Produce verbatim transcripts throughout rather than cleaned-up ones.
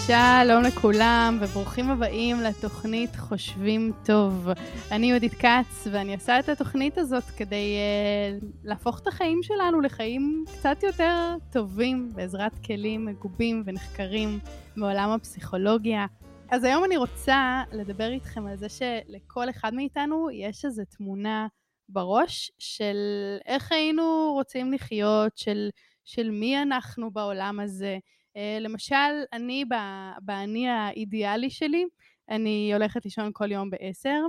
שלום לכולם וברוכים הבאים לתוכנית חושבים טוב. אני יהודית כץ ואני עושה את התוכנית הזאת כדי uh, להפוך את החיים שלנו לחיים קצת יותר טובים בעזרת כלים מגובים ונחקרים מעולם הפסיכולוגיה. אז היום אני רוצה לדבר איתכם על זה שלכל אחד מאיתנו יש איזו תמונה בראש של איך היינו רוצים לחיות, של, של מי אנחנו בעולם הזה. למשל, אני באני האידיאלי שלי, אני הולכת לישון כל יום בעשר,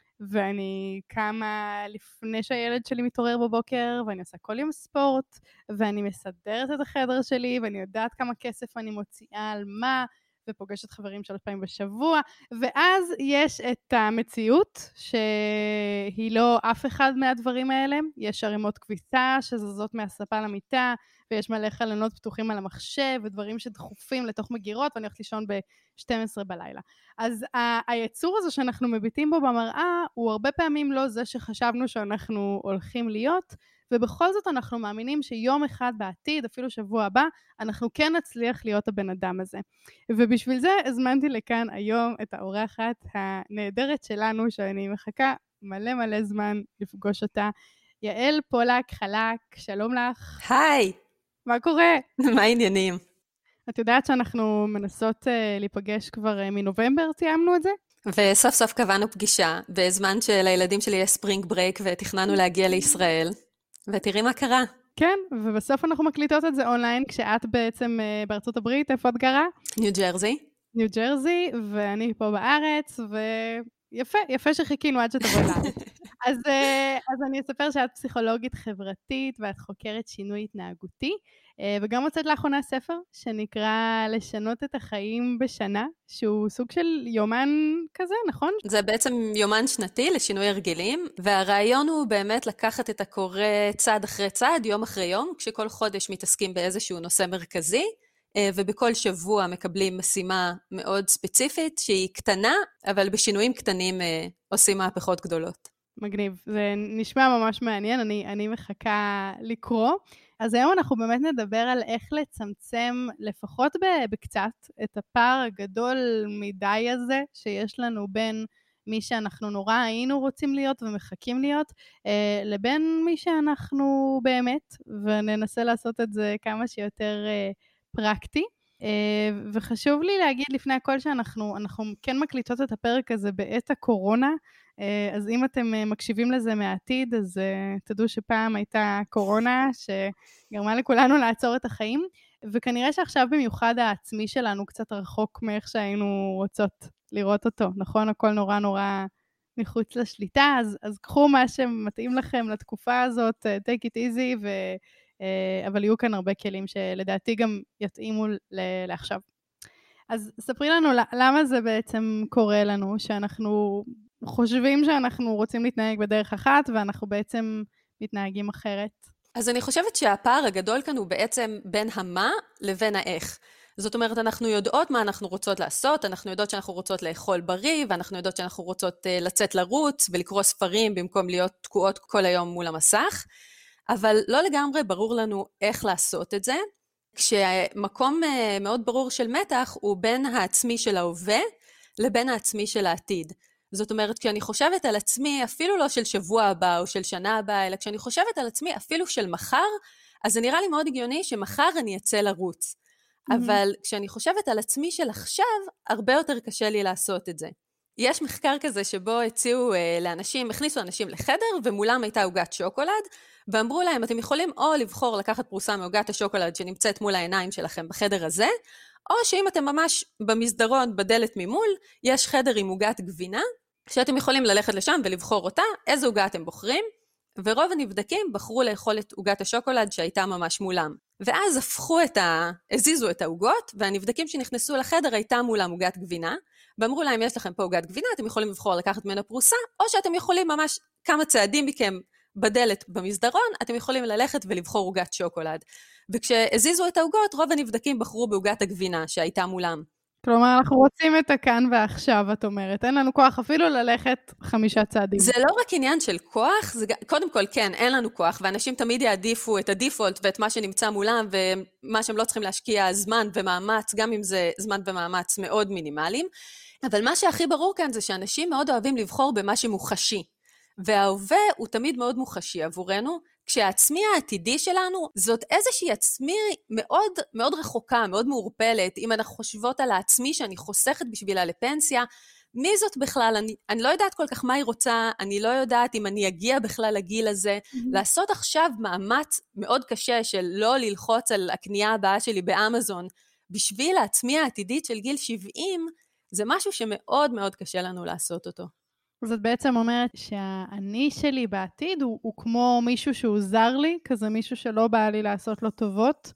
ואני קמה לפני שהילד שלי מתעורר בבוקר, ואני עושה כל יום ספורט, ואני מסדרת את החדר שלי, ואני יודעת כמה כסף אני מוציאה על מה, ופוגשת חברים שלוש פעמים בשבוע, ואז יש את המציאות, שהיא לא אף אחד מהדברים האלה, יש ערימות כביסה שזזות מהספה למיטה, ויש מלא חלונות פתוחים על המחשב, ודברים שדחופים לתוך מגירות, ואני הולכת לישון ב-שתים עשרה בלילה. אז ה- היצור הזה שאנחנו מביטים בו במראה, הוא הרבה פעמים לא זה שחשבנו שאנחנו הולכים להיות, ובכל זאת אנחנו מאמינים שיום אחד בעתיד, אפילו שבוע הבא, אנחנו כן נצליח להיות הבן אדם הזה. ובשביל זה הזמנתי לכאן היום את האורחת הנהדרת שלנו, שאני מחכה מלא מלא זמן לפגוש אותה. יעל פולק חלק, שלום לך. היי. מה קורה? מה העניינים? את יודעת שאנחנו מנסות uh, להיפגש כבר uh, מנובמבר, סיימנו את זה? וסוף סוף קבענו פגישה, בזמן שלילדים שלי יש ספרינג ברייק, ותכננו להגיע לישראל, ותראי מה קרה. כן, ובסוף אנחנו מקליטות את זה אונליין, כשאת בעצם uh, בארצות הברית, איפה את גרה? ניו ג'רזי. ניו ג'רזי, ואני פה בארץ, ויפה, יפה שחיכינו עד שתבואי לארץ. אז, uh, אז אני אספר שאת פסיכולוגית חברתית, ואת חוקרת שינוי התנהגותי, וגם הוצאת לאחרונה ספר שנקרא לשנות את החיים בשנה, שהוא סוג של יומן כזה, נכון? זה בעצם יומן שנתי לשינוי הרגלים, והרעיון הוא באמת לקחת את הקורא צעד אחרי צעד, יום אחרי יום, כשכל חודש מתעסקים באיזשהו נושא מרכזי, ובכל שבוע מקבלים משימה מאוד ספציפית, שהיא קטנה, אבל בשינויים קטנים עושים מהפכות גדולות. מגניב, זה נשמע ממש מעניין, אני, אני מחכה לקרוא. אז היום אנחנו באמת נדבר על איך לצמצם לפחות בקצת את הפער הגדול מדי הזה שיש לנו בין מי שאנחנו נורא היינו רוצים להיות ומחכים להיות, לבין מי שאנחנו באמת, וננסה לעשות את זה כמה שיותר פרקטי. וחשוב לי להגיד לפני הכל שאנחנו אנחנו כן מקליטות את הפרק הזה בעת הקורונה, אז אם אתם מקשיבים לזה מהעתיד, אז תדעו שפעם הייתה קורונה שגרמה לכולנו לעצור את החיים, וכנראה שעכשיו במיוחד העצמי שלנו קצת רחוק מאיך שהיינו רוצות לראות אותו, נכון? הכל נורא נורא מחוץ לשליטה, אז, אז קחו מה שמתאים לכם לתקופה הזאת, take it easy, ו, אבל יהיו כאן הרבה כלים שלדעתי גם יתאימו לעכשיו. אז ספרי לנו למה זה בעצם קורה לנו, שאנחנו חושבים שאנחנו רוצים להתנהג בדרך אחת, ואנחנו בעצם מתנהגים אחרת. אז אני חושבת שהפער הגדול כאן הוא בעצם בין המה לבין האיך. זאת אומרת, אנחנו יודעות מה אנחנו רוצות לעשות, אנחנו יודעות שאנחנו רוצות לאכול בריא, ואנחנו יודעות שאנחנו רוצות לצאת לרוץ ולקרוא ספרים במקום להיות תקועות כל היום מול המסך, אבל לא לגמרי ברור לנו איך לעשות את זה, כשמקום מאוד ברור של מתח הוא בין העצמי של ההווה לבין העצמי של העתיד. זאת אומרת, כשאני חושבת על עצמי, אפילו לא של שבוע הבא או של שנה הבאה, אלא כשאני חושבת על עצמי אפילו של מחר, אז זה נראה לי מאוד הגיוני שמחר אני אצא לרוץ. Mm-hmm. אבל כשאני חושבת על עצמי של עכשיו, הרבה יותר קשה לי לעשות את זה. יש מחקר כזה שבו הציעו אה, לאנשים, הכניסו אנשים לחדר, ומולם הייתה עוגת שוקולד, ואמרו להם, אתם יכולים או לבחור לקחת פרוסה מעוגת השוקולד שנמצאת מול העיניים שלכם בחדר הזה, או שאם אתם ממש במסדרון בדלת ממול, יש חדר עם עוגת גבינה, שאתם יכולים ללכת לשם ולבחור אותה, איזו עוגה אתם בוחרים, ורוב הנבדקים בחרו לאכול את עוגת השוקולד שהייתה ממש מולם. ואז הפכו את ה... הזיזו את העוגות, והנבדקים שנכנסו לחדר הייתה מולם עוגת גבינה, ואמרו להם, יש לכם פה עוגת גבינה, אתם יכולים לבחור לקחת ממנה פרוסה, או שאתם יכולים ממש כמה צעדים מכם בדלת במסדרון, אתם יכולים ללכת ולבחור עוגת שוקולד. וכשהזיזו את העוגות, רוב הנבדקים בחרו בעוגת הגבינה שהייתה מולם. כלומר, אנחנו רוצים את הכאן ועכשיו, את אומרת. אין לנו כוח אפילו ללכת חמישה צעדים. זה לא רק עניין של כוח, זה, קודם כל, כן, אין לנו כוח, ואנשים תמיד יעדיפו את הדיפולט ואת מה שנמצא מולם, ומה שהם לא צריכים להשקיע זמן ומאמץ, גם אם זה זמן ומאמץ מאוד מינימליים. אבל מה שהכי ברור כאן זה שאנשים מאוד אוהבים לבחור במה שמוחשי. וההווה הוא תמיד מאוד מוחשי עבורנו, כשהעצמי העתידי שלנו זאת איזושהי עצמי מאוד, מאוד רחוקה, מאוד מעורפלת. אם אנחנו חושבות על העצמי שאני חוסכת בשבילה לפנסיה, מי זאת בכלל? אני, אני לא יודעת כל כך מה היא רוצה, אני לא יודעת אם אני אגיע בכלל לגיל הזה. Mm-hmm. לעשות עכשיו מאמץ מאוד קשה של לא ללחוץ על הקנייה הבאה שלי באמזון, בשביל העצמי העתידית של גיל שבעים, זה משהו שמאוד מאוד קשה לנו לעשות אותו. אז את בעצם אומרת שהאני שלי בעתיד הוא, הוא כמו מישהו שהוא זר לי, כזה מישהו שלא בא לי לעשות לו טובות.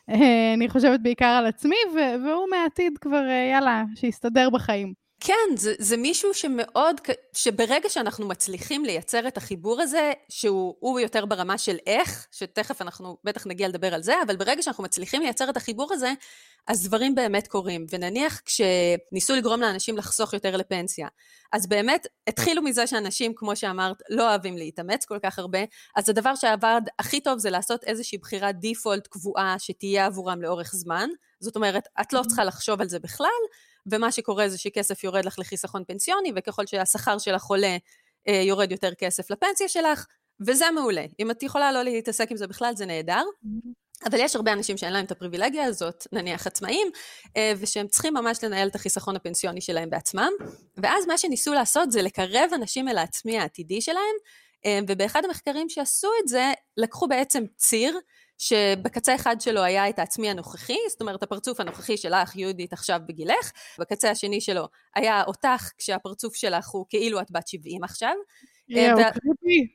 אני חושבת בעיקר על עצמי, והוא מהעתיד כבר, יאללה, שיסתדר בחיים. כן, זה, זה מישהו שמאוד, שברגע שאנחנו מצליחים לייצר את החיבור הזה, שהוא יותר ברמה של איך, שתכף אנחנו בטח נגיע לדבר על זה, אבל ברגע שאנחנו מצליחים לייצר את החיבור הזה, אז דברים באמת קורים. ונניח כשניסו לגרום לאנשים לחסוך יותר לפנסיה, אז באמת התחילו מזה שאנשים, כמו שאמרת, לא אוהבים להתאמץ כל כך הרבה, אז הדבר שעבד הכי טוב זה לעשות איזושהי בחירת דיפולט קבועה שתהיה עבורם לאורך זמן. זאת אומרת, את לא צריכה לחשוב על זה בכלל, ומה שקורה זה שכסף יורד לך לחיסכון פנסיוני, וככל שהשכר שלך עולה, יורד יותר כסף לפנסיה שלך, וזה מעולה. אם את יכולה לא להתעסק עם זה בכלל, זה נהדר. אבל יש הרבה אנשים שאין להם את הפריבילגיה הזאת, נניח עצמאים, ושהם צריכים ממש לנהל את החיסכון הפנסיוני שלהם בעצמם, ואז מה שניסו לעשות זה לקרב אנשים אל העצמי העתידי שלהם, ובאחד המחקרים שעשו את זה, לקחו בעצם ציר, שבקצה אחד שלו היה את העצמי הנוכחי, זאת אומרת הפרצוף הנוכחי שלך יהודית עכשיו בגילך, בקצה השני שלו היה אותך כשהפרצוף שלך הוא כאילו את בת שבעים עכשיו. יאו, קריפי.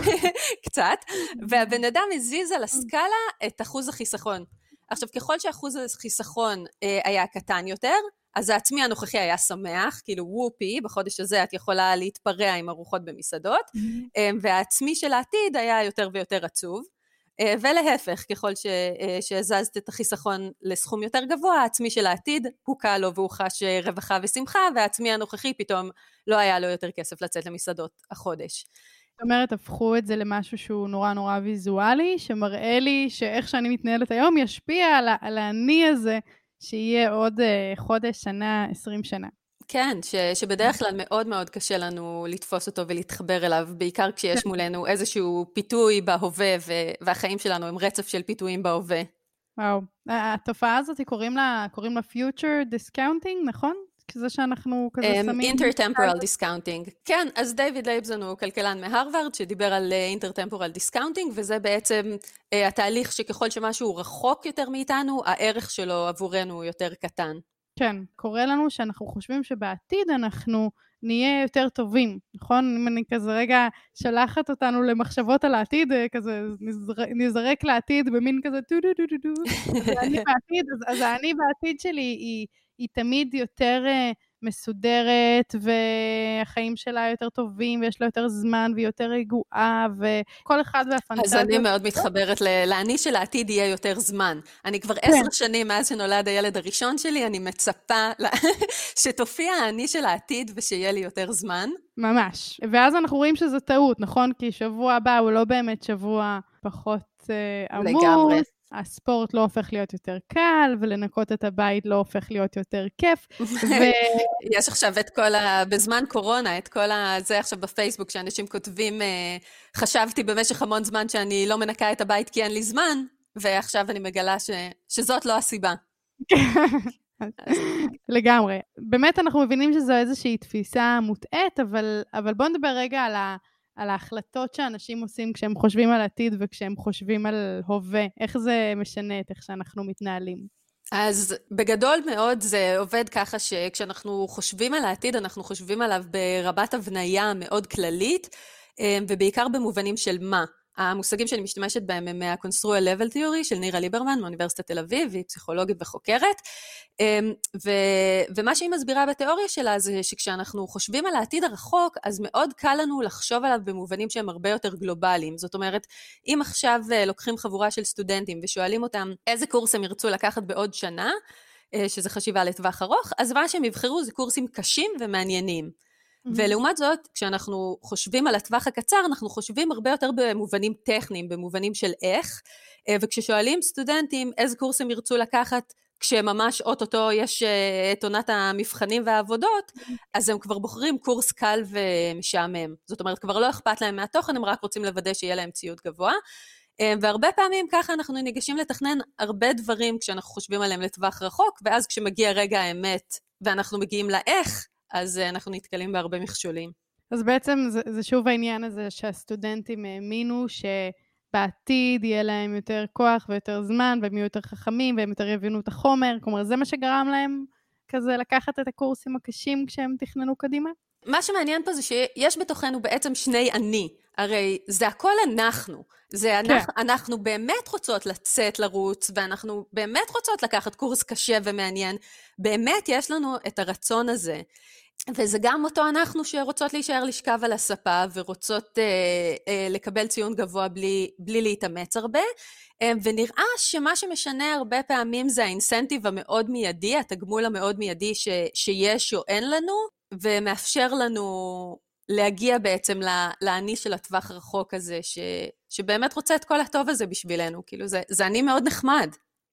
קצת, והבן אדם הזיז על הסקאלה את אחוז החיסכון. עכשיו ככל שאחוז החיסכון היה קטן יותר, אז העצמי הנוכחי היה שמח, כאילו וופי, בחודש הזה את יכולה להתפרע עם ארוחות במסעדות, והעצמי של העתיד היה יותר ויותר עצוב. ולהפך, ככל שהזזת את החיסכון לסכום יותר גבוה, העצמי של העתיד הוקע לו והוא חש רווחה ושמחה, והעצמי הנוכחי פתאום לא היה לו יותר כסף לצאת למסעדות החודש. זאת אומרת, הפכו את זה למשהו שהוא נורא נורא ויזואלי, שמראה לי שאיך שאני מתנהלת היום ישפיע על, על האני הזה, שיהיה עוד חודש, שנה, עשרים שנה. כן, ש, שבדרך כלל מאוד מאוד קשה לנו לתפוס אותו ולהתחבר אליו, בעיקר כשיש מולנו איזשהו פיתוי בהווה, והחיים שלנו הם רצף של פיתויים בהווה. וואו, התופעה הזאת קוראים לה, קוראים לה future discounting, נכון? כזה שאנחנו כזה um, שמים... intertemporal discounting. כן, אז דיוויד לייבזון הוא כלכלן מהרווארד, שדיבר על intertemporal discounting, וזה בעצם uh, התהליך שככל שמשהו רחוק יותר מאיתנו, הערך שלו עבורנו הוא יותר קטן. כן, קורה לנו שאנחנו חושבים שבעתיד אנחנו נהיה יותר טובים, נכון? אם אני כזה רגע שלחת אותנו למחשבות על העתיד, כזה נזרק לעתיד במין כזה טו טו טו טו טו, אז אני בעתיד, אז, אז אני בעתיד שלי היא, היא תמיד יותר מסודרת, והחיים שלה יותר טובים, ויש לה יותר זמן, והיא יותר רגועה, וכל אחד והפנטזיה. אז אני מאוד מתחברת לעני של העתיד יהיה יותר זמן. אני כבר עשר שנים מאז שנולד הילד הראשון שלי, אני מצפה שתופיע העני של העתיד, ושיהיה לי יותר זמן. ממש. ואז אנחנו רואים שזה טעות, נכון? כי שבוע הבא הוא לא באמת שבוע פחות עמוס. לגמרי. הספורט לא הופך להיות יותר קל, ולנקות את הבית לא הופך להיות יותר כיף. יש עכשיו את כל ה... בזמן קורונה, את כל ה... זה עכשיו בפייסבוק, שאנשים כותבים, חשבתי במשך המון זמן שאני לא מנקה את הבית כי אין לי זמן, ועכשיו אני מגלה ש... שזאת לא הסיבה. לגמרי. באמת אנחנו מבינים שזו איזושהי תפיסה מוטעת, אבל, אבל בואו נדבר רגע על ה... על ההחלטות שאנשים עושים כשהם חושבים על עתיד וכשהם חושבים על הווה. איך זה משנה את איך שאנחנו מתנהלים? אז בגדול מאוד זה עובד ככה שכשאנחנו חושבים על העתיד, אנחנו חושבים עליו ברבת הבניה מאוד כללית, ובעיקר במובנים של מה. המושגים שאני משתמשת בהם הם מה-Construal Level Theory של נירה ליברמן מאוניברסיטת תל אביב, והיא פסיכולוגית וחוקרת, ו, ומה שהיא מסבירה בתיאוריה שלה זה שכשאנחנו חושבים על העתיד הרחוק, אז מאוד קל לנו לחשוב עליו במובנים שהם הרבה יותר גלובליים. זאת אומרת, אם עכשיו לוקחים חבורה של סטודנטים ושואלים אותם איזה קורס הם ירצו לקחת בעוד שנה, שזה חשיבה לטווח ארוך, אז מה שהם יבחרו זה קורסים קשים ומעניינים. ולעומת זאת, כשאנחנו חושבים על הטווח הקצר, אנחנו חושבים הרבה יותר במובנים טכניים, במובנים של איך, וכששואלים סטודנטים איזה קורס הם ירצו לקחת, כשממש אוטוטו יש את עונת המבחנים והעבודות, אז הם כבר בוחרים קורס קל ומשעמם. זאת אומרת, כבר לא אכפת להם מהתוכן, הם רק רוצים לוודא שיהיה להם ציוד גבוה, והרבה פעמים ככה אנחנו ניגשים לתכנן הרבה דברים כשאנחנו חושבים עליהם לטווח רחוק, ואז כשמגיע רגע האמת ואנחנו מגיעים לאיך, אז אנחנו נתקלים בהרבה מכשולים. אז בעצם זה, זה שוב העניין הזה שהסטודנטים האמינו שבעתיד יהיה להם יותר כוח ויותר זמן, והם יהיו יותר חכמים והם יותר יבינו את החומר, כלומר זה מה שגרם להם כזה לקחת את הקורסים הקשים כשהם תכננו קדימה? מה שמעניין פה זה שיש בתוכנו בעצם שני אני, הרי זה הכל אנחנו, זה אנחנו, כן. אנחנו באמת רוצות לצאת לרוץ, ואנחנו באמת רוצות לקחת קורס קשה ומעניין, באמת יש לנו את הרצון הזה, וזה גם אותו אנחנו שרוצות להישאר לשכב על הספה, ורוצות אה, אה, לקבל ציון גבוה בלי, בלי להתאמץ הרבה, אה, ונראה שמה שמשנה הרבה פעמים זה האינסנטיב המאוד מיידי, התגמול המאוד מיידי ש, שיש או אין לנו, ומאפשר לנו להגיע בעצם לעני של הטווח רחוק הזה, ש, שבאמת רוצה את כל הטוב הזה בשבילנו, כאילו זה, זה אני מאוד נחמד.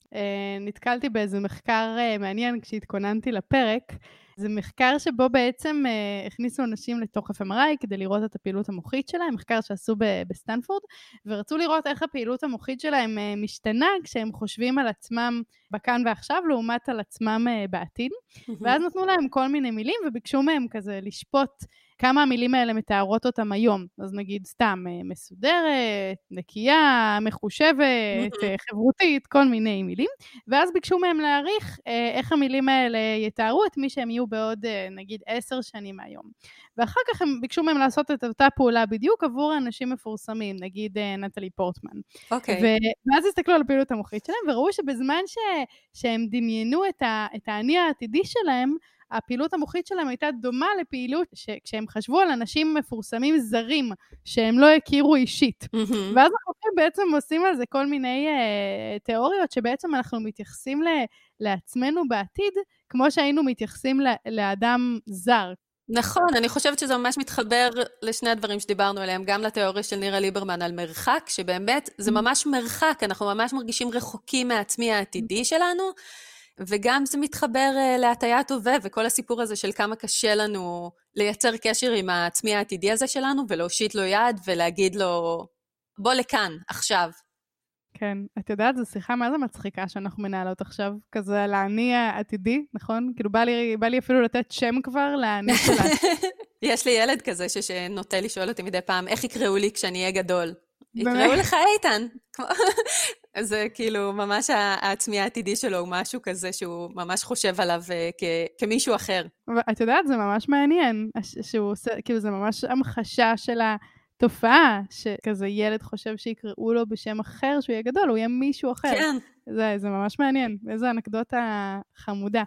נתקלתי באיזה מחקר מעניין כשהתכוננתי לפרק, זה מחקר שבו בעצם הכניסו אנשים לתוך אף אם אר איי כדי לראות את הפעילות המוחית שלהם, מחקר שעשו בסטנפורד, ורצו לראות איך הפעילות המוחית שלהם משתנה כשהם חושבים על עצמם בכאן ועכשיו, לעומת על עצמם בעתיד, ואז נתנו להם כל מיני מילים וביקשו מהם כזה לשפוט כמה המילים האלה מתארות אותם היום. אז נגיד סתם מסודרת, נקייה, מחושבת, חברותית, כל מיני מילים. ואז ביקשו מהם להעריך איך המילים האלה יתארו את מי שהם יהיו בעוד נגיד עשר שנים מהיום. ואחר כך הם ביקשו מהם לעשות את אותה פעולה בדיוק עבור אנשים מפורסמים, נגיד נטלי פורטמן. אוקיי. ואז הסתכלו על הפעילות המוחית שלהם, וראו שבזמן ש... שהם דמיינו את, ה... את העני העתידי שלהם, הפעילות המוחית שלהם הייתה דומה לפעילות שכשהם חשבו על אנשים מפורסמים זרים שהם לא הכירו אישית. Mm-hmm. ואז אנחנו בעצם עושים על זה כל מיני uh, תיאוריות שבעצם אנחנו מתייחסים ל- לעצמנו בעתיד כמו שהיינו מתייחסים ל- לאדם זר. נכון, אני חושבת שזה ממש מתחבר לשני הדברים שדיברנו עליהם, גם לתיאוריה של נירה ליברמן על מרחק, שבאמת זה ממש מרחק, אנחנו ממש מרגישים רחוקים מהעצמי העתידי שלנו, וגם זה מתחבר uh, להטיית הווה, וכל הסיפור הזה של כמה קשה לנו לייצר קשר עם העצמי העתידי הזה שלנו, ולהושיט לו יד ולהגיד לו, בוא לכאן, עכשיו. כן, את יודעת, זו שיחה מה זה מצחיקה שאנחנו מנהלות עכשיו, כזה על העני העתידי, נכון? כאילו בא לי, בא לי אפילו לתת שם כבר לעני שלה. יש לי ילד כזה שנוטה לשאול אותי מדי פעם, איך יקראו לי כשאני אהיה גדול? יקראו לך איתן. זה כאילו ממש העצמי העתידי שלו הוא משהו כזה שהוא ממש חושב עליו כמישהו אחר. את יודעת, זה ממש מעניין, שהוא עושה, כאילו זה ממש המחשה של התופעה, שכזה ילד חושב שיקראו לו בשם אחר, שהוא יהיה גדול, הוא יהיה מישהו אחר. כן. זה, זה ממש מעניין, איזו אנקדוטה חמודה.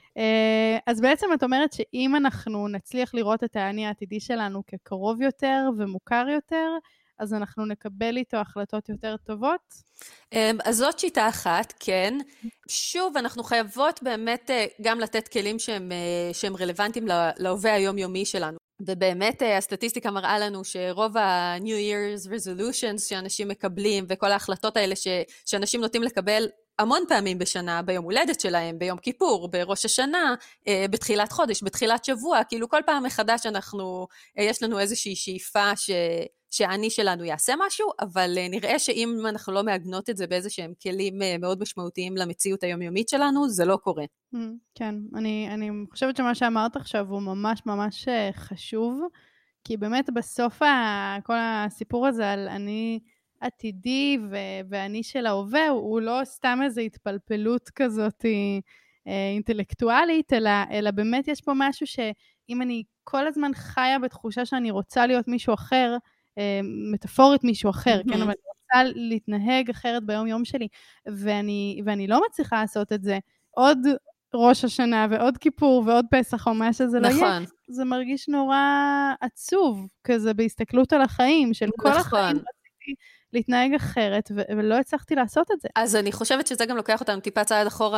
אז בעצם את אומרת שאם אנחנו נצליח לראות את העני העתידי שלנו כקרוב יותר ומוכר יותר, אז אנחנו נקבל איתו החלטות יותר טובות? אז זאת שיטה אחת, כן. שוב, אנחנו חייבות באמת גם לתת כלים שהם, שהם רלוונטיים להווה היומיומי שלנו. ובאמת הסטטיסטיקה מראה לנו שרוב ה-New Year's Resolutions שאנשים מקבלים, וכל ההחלטות האלה ש, שאנשים נוטים לקבל המון פעמים בשנה, ביום הולדת שלהם, ביום כיפור, בראש השנה, בתחילת חודש, בתחילת שבוע, כאילו כל פעם מחדש אנחנו, יש לנו איזושהי שאיפה ש... שהעני שלנו יעשה משהו, אבל נראה שאם אנחנו לא מעגנות את זה באיזה שהם כלים מאוד משמעותיים למציאות היומיומית שלנו, זה לא קורה. כן, אני, אני חושבת שמה שאמרת עכשיו הוא ממש ממש חשוב, כי באמת בסוף כל הסיפור הזה על אני עתידי ואני של ההווה, הוא לא סתם איזו התפלפלות כזאת אינטלקטואלית, אלא, אלא באמת יש פה משהו שאם אני כל הזמן חיה בתחושה שאני רוצה להיות מישהו אחר, מטאפורית מישהו אחר, כן, אבל אני רוצה להתנהג אחרת ביום יום שלי, ואני, ואני לא מצליחה לעשות את זה, עוד ראש השנה ועוד כיפור ועוד פסח או מה שזה לא יהיה, זה מרגיש נורא עצוב, כזה בהסתכלות על החיים, של כל החיים להתנהג אחרת, ו- ולא הצלחתי לעשות את זה. אז אני חושבת שזה גם לוקח אותנו טיפה צעד אחורה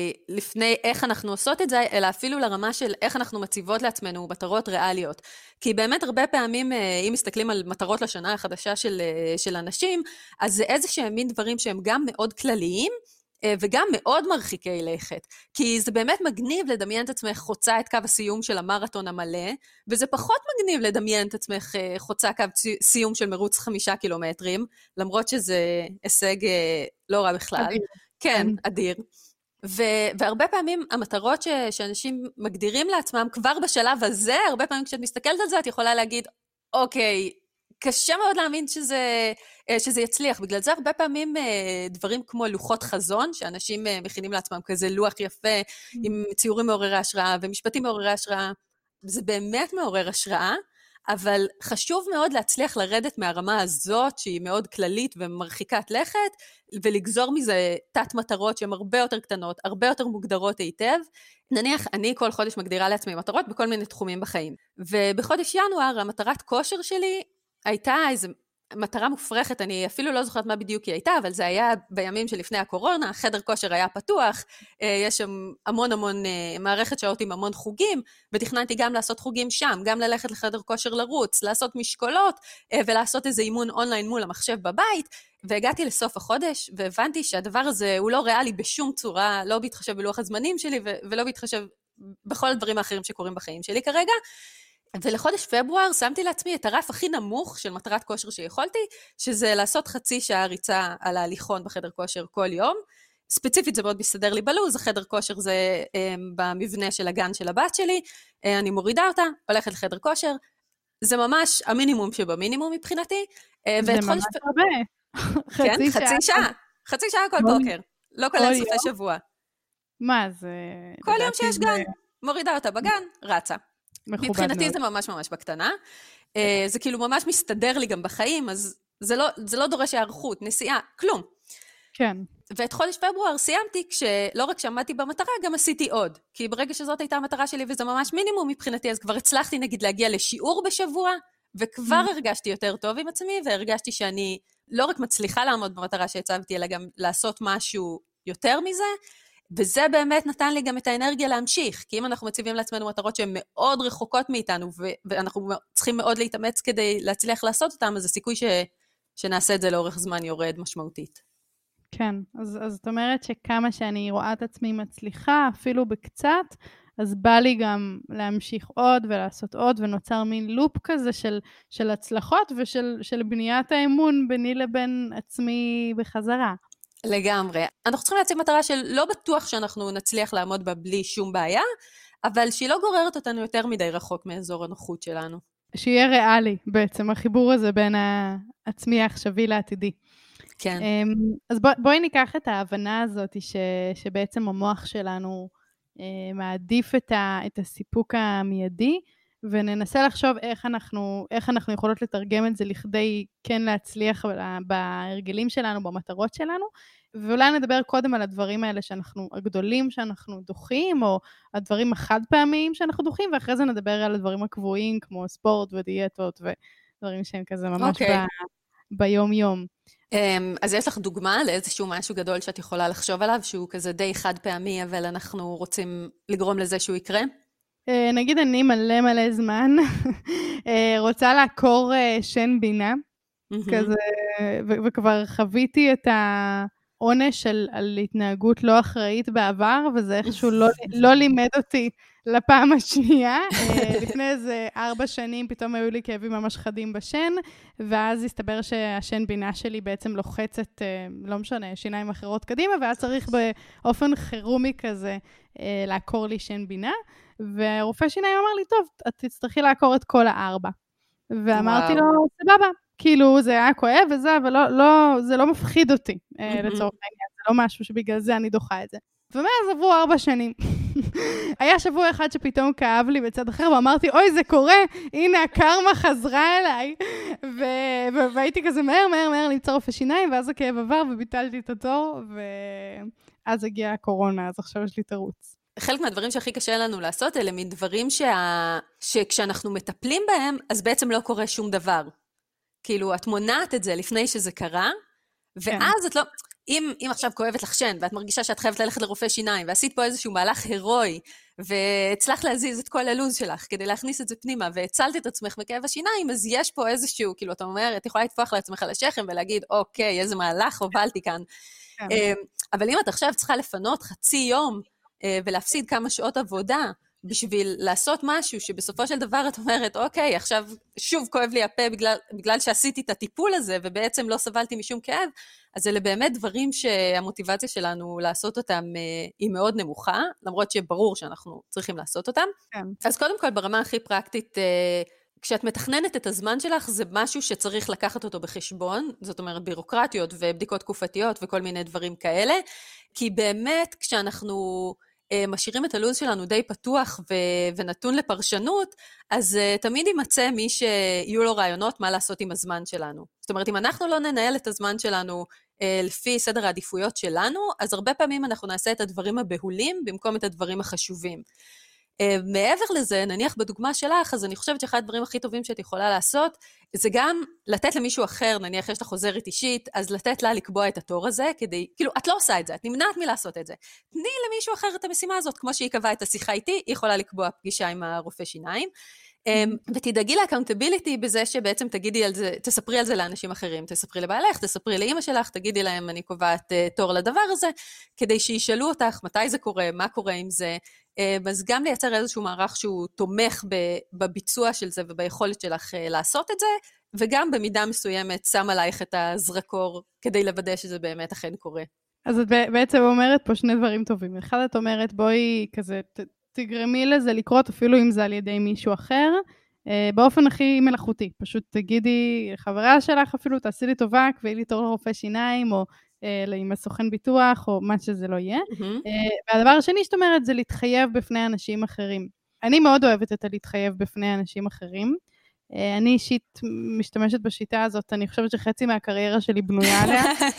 מלפני איך אנחנו עושות את זה, אלא אפילו לרמה של איך אנחנו מציבות לעצמנו מטרות ריאליות. כי באמת הרבה פעמים, אם מסתכלים על מטרות לשנה החדשה של, של אנשים, אז זה איזה שהם מין דברים שהם גם מאוד כלליים, וגם מאוד מרחיקי לכת, כי זה באמת מגניב לדמיין את עצמך חוצה את קו הסיום של המרתון המלא, וזה פחות מגניב לדמיין את עצמך חוצה קו סיום של מרוץ חמישה קילומטרים, למרות שזה הישג לא רע בכלל. אדיר. כן, אדיר. ו- והרבה פעמים המטרות ש- שאנשים מגדירים לעצמם, כבר בשלב הזה, הרבה פעמים כשאת מסתכלת על זה, את יכולה להגיד, אוקיי, קשה מאוד להאמין שזה, שזה יצליח. בגלל זה הרבה פעמים דברים כמו לוחות חזון, שאנשים מכינים לעצמם כזה לוח יפה, עם ציורים מעוררי השראה ומשפטים מעוררי השראה, זה באמת מעורר השראה, אבל חשוב מאוד להצליח לרדת מהרמה הזאת, שהיא מאוד כללית ומרחיקת לכת, ולגזור מזה תת מטרות שהן הרבה יותר קטנות, הרבה יותר מוגדרות היטב. נניח, אני כל חודש מגדירה לעצמי מטרות בכל מיני תחומים בחיים. ובחודש ינואר, המטרת כושר שלי הייתה איזו מטרה מופרכת, אני אפילו לא זוכרת מה בדיוק היא הייתה, אבל זה היה בימים שלפני הקורונה, חדר כושר היה פתוח, יש שם המון המון מערכת שעות עם המון חוגים, ותכננתי גם לעשות חוגים שם, גם ללכת לחדר כושר לרוץ, לעשות משקולות, ולעשות איזה אימון אונליין מול המחשב בבית, והגעתי לסוף החודש, והבנתי שהדבר הזה הוא לא ריאלי בשום צורה, לא בהתחשב בלוח הזמנים שלי, ולא בהתחשב בכל הדברים האחרים שקורים בחיים שלי כרגע, ולחודש פברואר שמתי לעצמי את הרף הכי נמוך של מטרת כושר שיכולתי, שזה לעשות חצי שעה ריצה על ההליכון בחדר כושר כל יום. ספציפית זה מאוד מסתדר לי בלוז, החדר כושר זה um, במבנה של הגן של הבת שלי, uh, אני מורידה אותה, הולכת לחדר כושר, זה ממש המינימום שבמינימום מבחינתי. Uh, זה ממש חודש... הרבה. כן, חצי שעה, שעה. חצי שעה כל בוקר, לא כולל סופי שבוע. מה זה? כל יום שיש גן, מורידה אותה בגן, רצה. מבחינתי זה ממש ממש בקטנה, זה כאילו ממש מסתדר לי גם בחיים, אז זה לא, זה לא דורש הערכות, נסיעה, כלום. כן. ואת חודש פברואר סיימתי, כשלא רק שעמדתי במטרה, גם עשיתי עוד. כי ברגע שזאת הייתה המטרה שלי, וזה ממש מינימום מבחינתי, אז כבר הצלחתי נגיד להגיע לשיעור בשבוע, וכבר הרגשתי יותר טוב עם עצמי, והרגשתי שאני לא רק מצליחה לעמוד במטרה שהצבתי, אלא גם לעשות משהו יותר מזה, וזה באמת נתן לי גם את האנרגיה להמשיך, כי אם אנחנו מציבים לעצמנו מטרות שהן מאוד רחוקות מאיתנו, ו- ואנחנו צריכים מאוד להתאמץ כדי להצליח לעשות אותם, אז הסיכוי ש- שנעשה את זה לאורך זמן יורד משמעותית. כן, אז, אז זאת אומרת שכמה שאני רואה את עצמי מצליחה, אפילו בקצת, אז בא לי גם להמשיך עוד ולעשות עוד, ונוצר מין לופ כזה של, של הצלחות ושל של בניית האמון ביני לבין עצמי בחזרה. לגמרי. אנחנו צריכים להציב מטרה של לא בטוח שאנחנו נצליח לעמוד בה בלי שום בעיה, אבל שהיא לא גוררת אותנו יותר מדי רחוק מאזור הנוחות שלנו. שיהיה ריאלי בעצם, החיבור הזה בין העצמי העכשווי לעתידי. כן. אז בוא, בואי ניקח את ההבנה הזאת ש, שבעצם המוח שלנו אה, מעדיף את, ה, את הסיפוק המיידי, וננסה לחשוב איך אנחנו, איך אנחנו יכולות לתרגם את זה לכדי כן להצליח בהרגלים שלנו, במטרות שלנו, ואולי נדבר קודם על הדברים האלה שאנחנו, הגדולים שאנחנו דוחים, או הדברים החד פעמיים שאנחנו דוחים, ואחרי זה נדבר על הדברים הקבועים, כמו ספורט ודיאטות, ודברים שהם כזה ממש okay. ב, ביום יום. אז יש לך דוגמה לאיזשהו משהו גדול שאת יכולה לחשוב עליו, שהוא כזה די חד פעמי, אבל אנחנו רוצים לגרום לזה שהוא יקרה? נגיד אני מלא מלא זמן, רוצה לעקור שן בינה, כזה, וכבר חוויתי את העונש של, על התנהגות לא אחראית בעבר, וזה איכשהו לא, לא לימד אותי לפעם השנייה. לפני איזה ארבע שנים פתאום היו לי כאבים ממש חדים בשן, ואז הסתבר שהשן בינה שלי בעצם לוחצת, לא משנה, שיניים אחרות קדימה, ואז צריך באופן חירומי כזה לעקור לי שן בינה, והרופא שיניים אמר לי, טוב, את תצטרכי לעקור את כל הארבע. ואמרתי לו, סבבה, כאילו זה היה כואב וזה, אבל לא, לא, זה לא מפחיד אותי לצורך העניין, זה לא משהו שבגלל זה אני דוחה את זה. ומאז עברו ארבע שנים. היה שבוע אחד שפתאום כאב לי בצד אחר, ואמרתי, אוי, זה קורה, הנה, הקרמה חזרה אליי. ו- והייתי כזה מהר, מהר, מהר למצוא רופא שיניים, ואז הכאב עבר וביטלתי את התור, ואז הגיעה הקורונה, אז עכשיו יש לי תירוץ. חלק מהדברים שהכי קשה לנו לעשות, אלה מדברים שה... שכשאנחנו מטפלים בהם, אז בעצם לא קורה שום דבר. כאילו, את מונעת את זה לפני שזה קרה, ואז את לא... אם, אם עכשיו כואבת לך שן, ואת מרגישה שאת חייבת ללכת לרופא שיניים, ועשית פה איזשהו מהלך הירואי, והצלחת להזיז את כל הלוז שלך, כדי להכניס את זה פנימה, והצלת את עצמך מכאב השיניים, אז יש פה איזשהו, כאילו, אתה אומר, את יכולה לתפוח לעצמך על השכם, ולהגיד, אוקיי, איזה מהלך הובלתי כאן. אבל אם את עכשיו צריכה לפנות חצי יום, ולהפסיד כמה שעות עבודה, בשביל לעשות משהו שבסופו של דבר את אומרת, אוקיי, עכשיו שוב כואב לי הפה בגלל, בגלל שעשיתי את הטיפול הזה, ובעצם לא סבלתי משום כאב, אז אלה באמת דברים שהמוטיבציה שלנו לעשות אותם היא מאוד נמוכה, למרות שברור שאנחנו צריכים לעשות אותם. כן. אז קודם כל, ברמה הכי פרקטית, כשאת מתכננת את הזמן שלך, זה משהו שצריך לקחת אותו בחשבון, זאת אומרת בירוקרטיות ובדיקות תקופתיות וכל מיני דברים כאלה, כי באמת כשאנחנו משאירים את הלוז שלנו די פתוח ו- ונתון לפרשנות, אז uh, תמיד יימצא מי שיהיו לו רעיונות מה לעשות עם הזמן שלנו. זאת אומרת, אם אנחנו לא ננהל את הזמן שלנו uh, לפי סדר העדיפויות שלנו, אז הרבה פעמים אנחנו נעשה את הדברים הבהולים במקום את הדברים החשובים. Uh, מעבר לזה, נניח בדוגמה שלך, אז אני חושבת שאחד הדברים הכי טובים שאת יכולה לעשות, זה גם לתת למישהו אחר, נניח יש לך עוזרת אישית, אז לתת לה לקבוע את התור הזה, כדי, כאילו, את לא עושה את זה, את נמנעת מלעשות את זה. תני למישהו אחר את המשימה הזאת, כמו שהיא קבעה את השיחה איתי, היא יכולה לקבוע פגישה עם הרופא שיניים, ותדאגי לאקאונטביליטי בזה שבעצם תגידי על זה, תספרי על זה לאנשים אחרים, תספרי לבעלך, תספרי לאמא שלך, תגידי להם אני קובעת תור לדבר הזה, כדי שישאלו אותך מתי זה קורה, מה קורה עם זה, אז גם לייצר איזשהו מערך שהוא תומך בביצוע של זה וביכולת שלך לעשות את זה, וגם במידה מסוימת שם עלייך את הזרקור כדי לוודא שזה באמת אכן קורה. אז את בעצם אומרת פה שני דברים טובים. אחד את אומרת בואי כזה תגרמי לזה לקרות אפילו אם זה על ידי מישהו אחר, באופן הכי מלאכותי. פשוט תגידי חברה שלך אפילו תעשי לי טובה, קבעי לי תור לרופא שיניים או עם הסוכן ביטוח, או מה שזה לא יהיה. Mm-hmm. והדבר השני שאת אומרת, זה להתחייב בפני אנשים אחרים. אני מאוד אוהבת את הלהתחייב בפני אנשים אחרים. אני אישית משתמשת בשיטה הזאת, אני חושבת שחצי מהקריירה שלי בנויה עליה.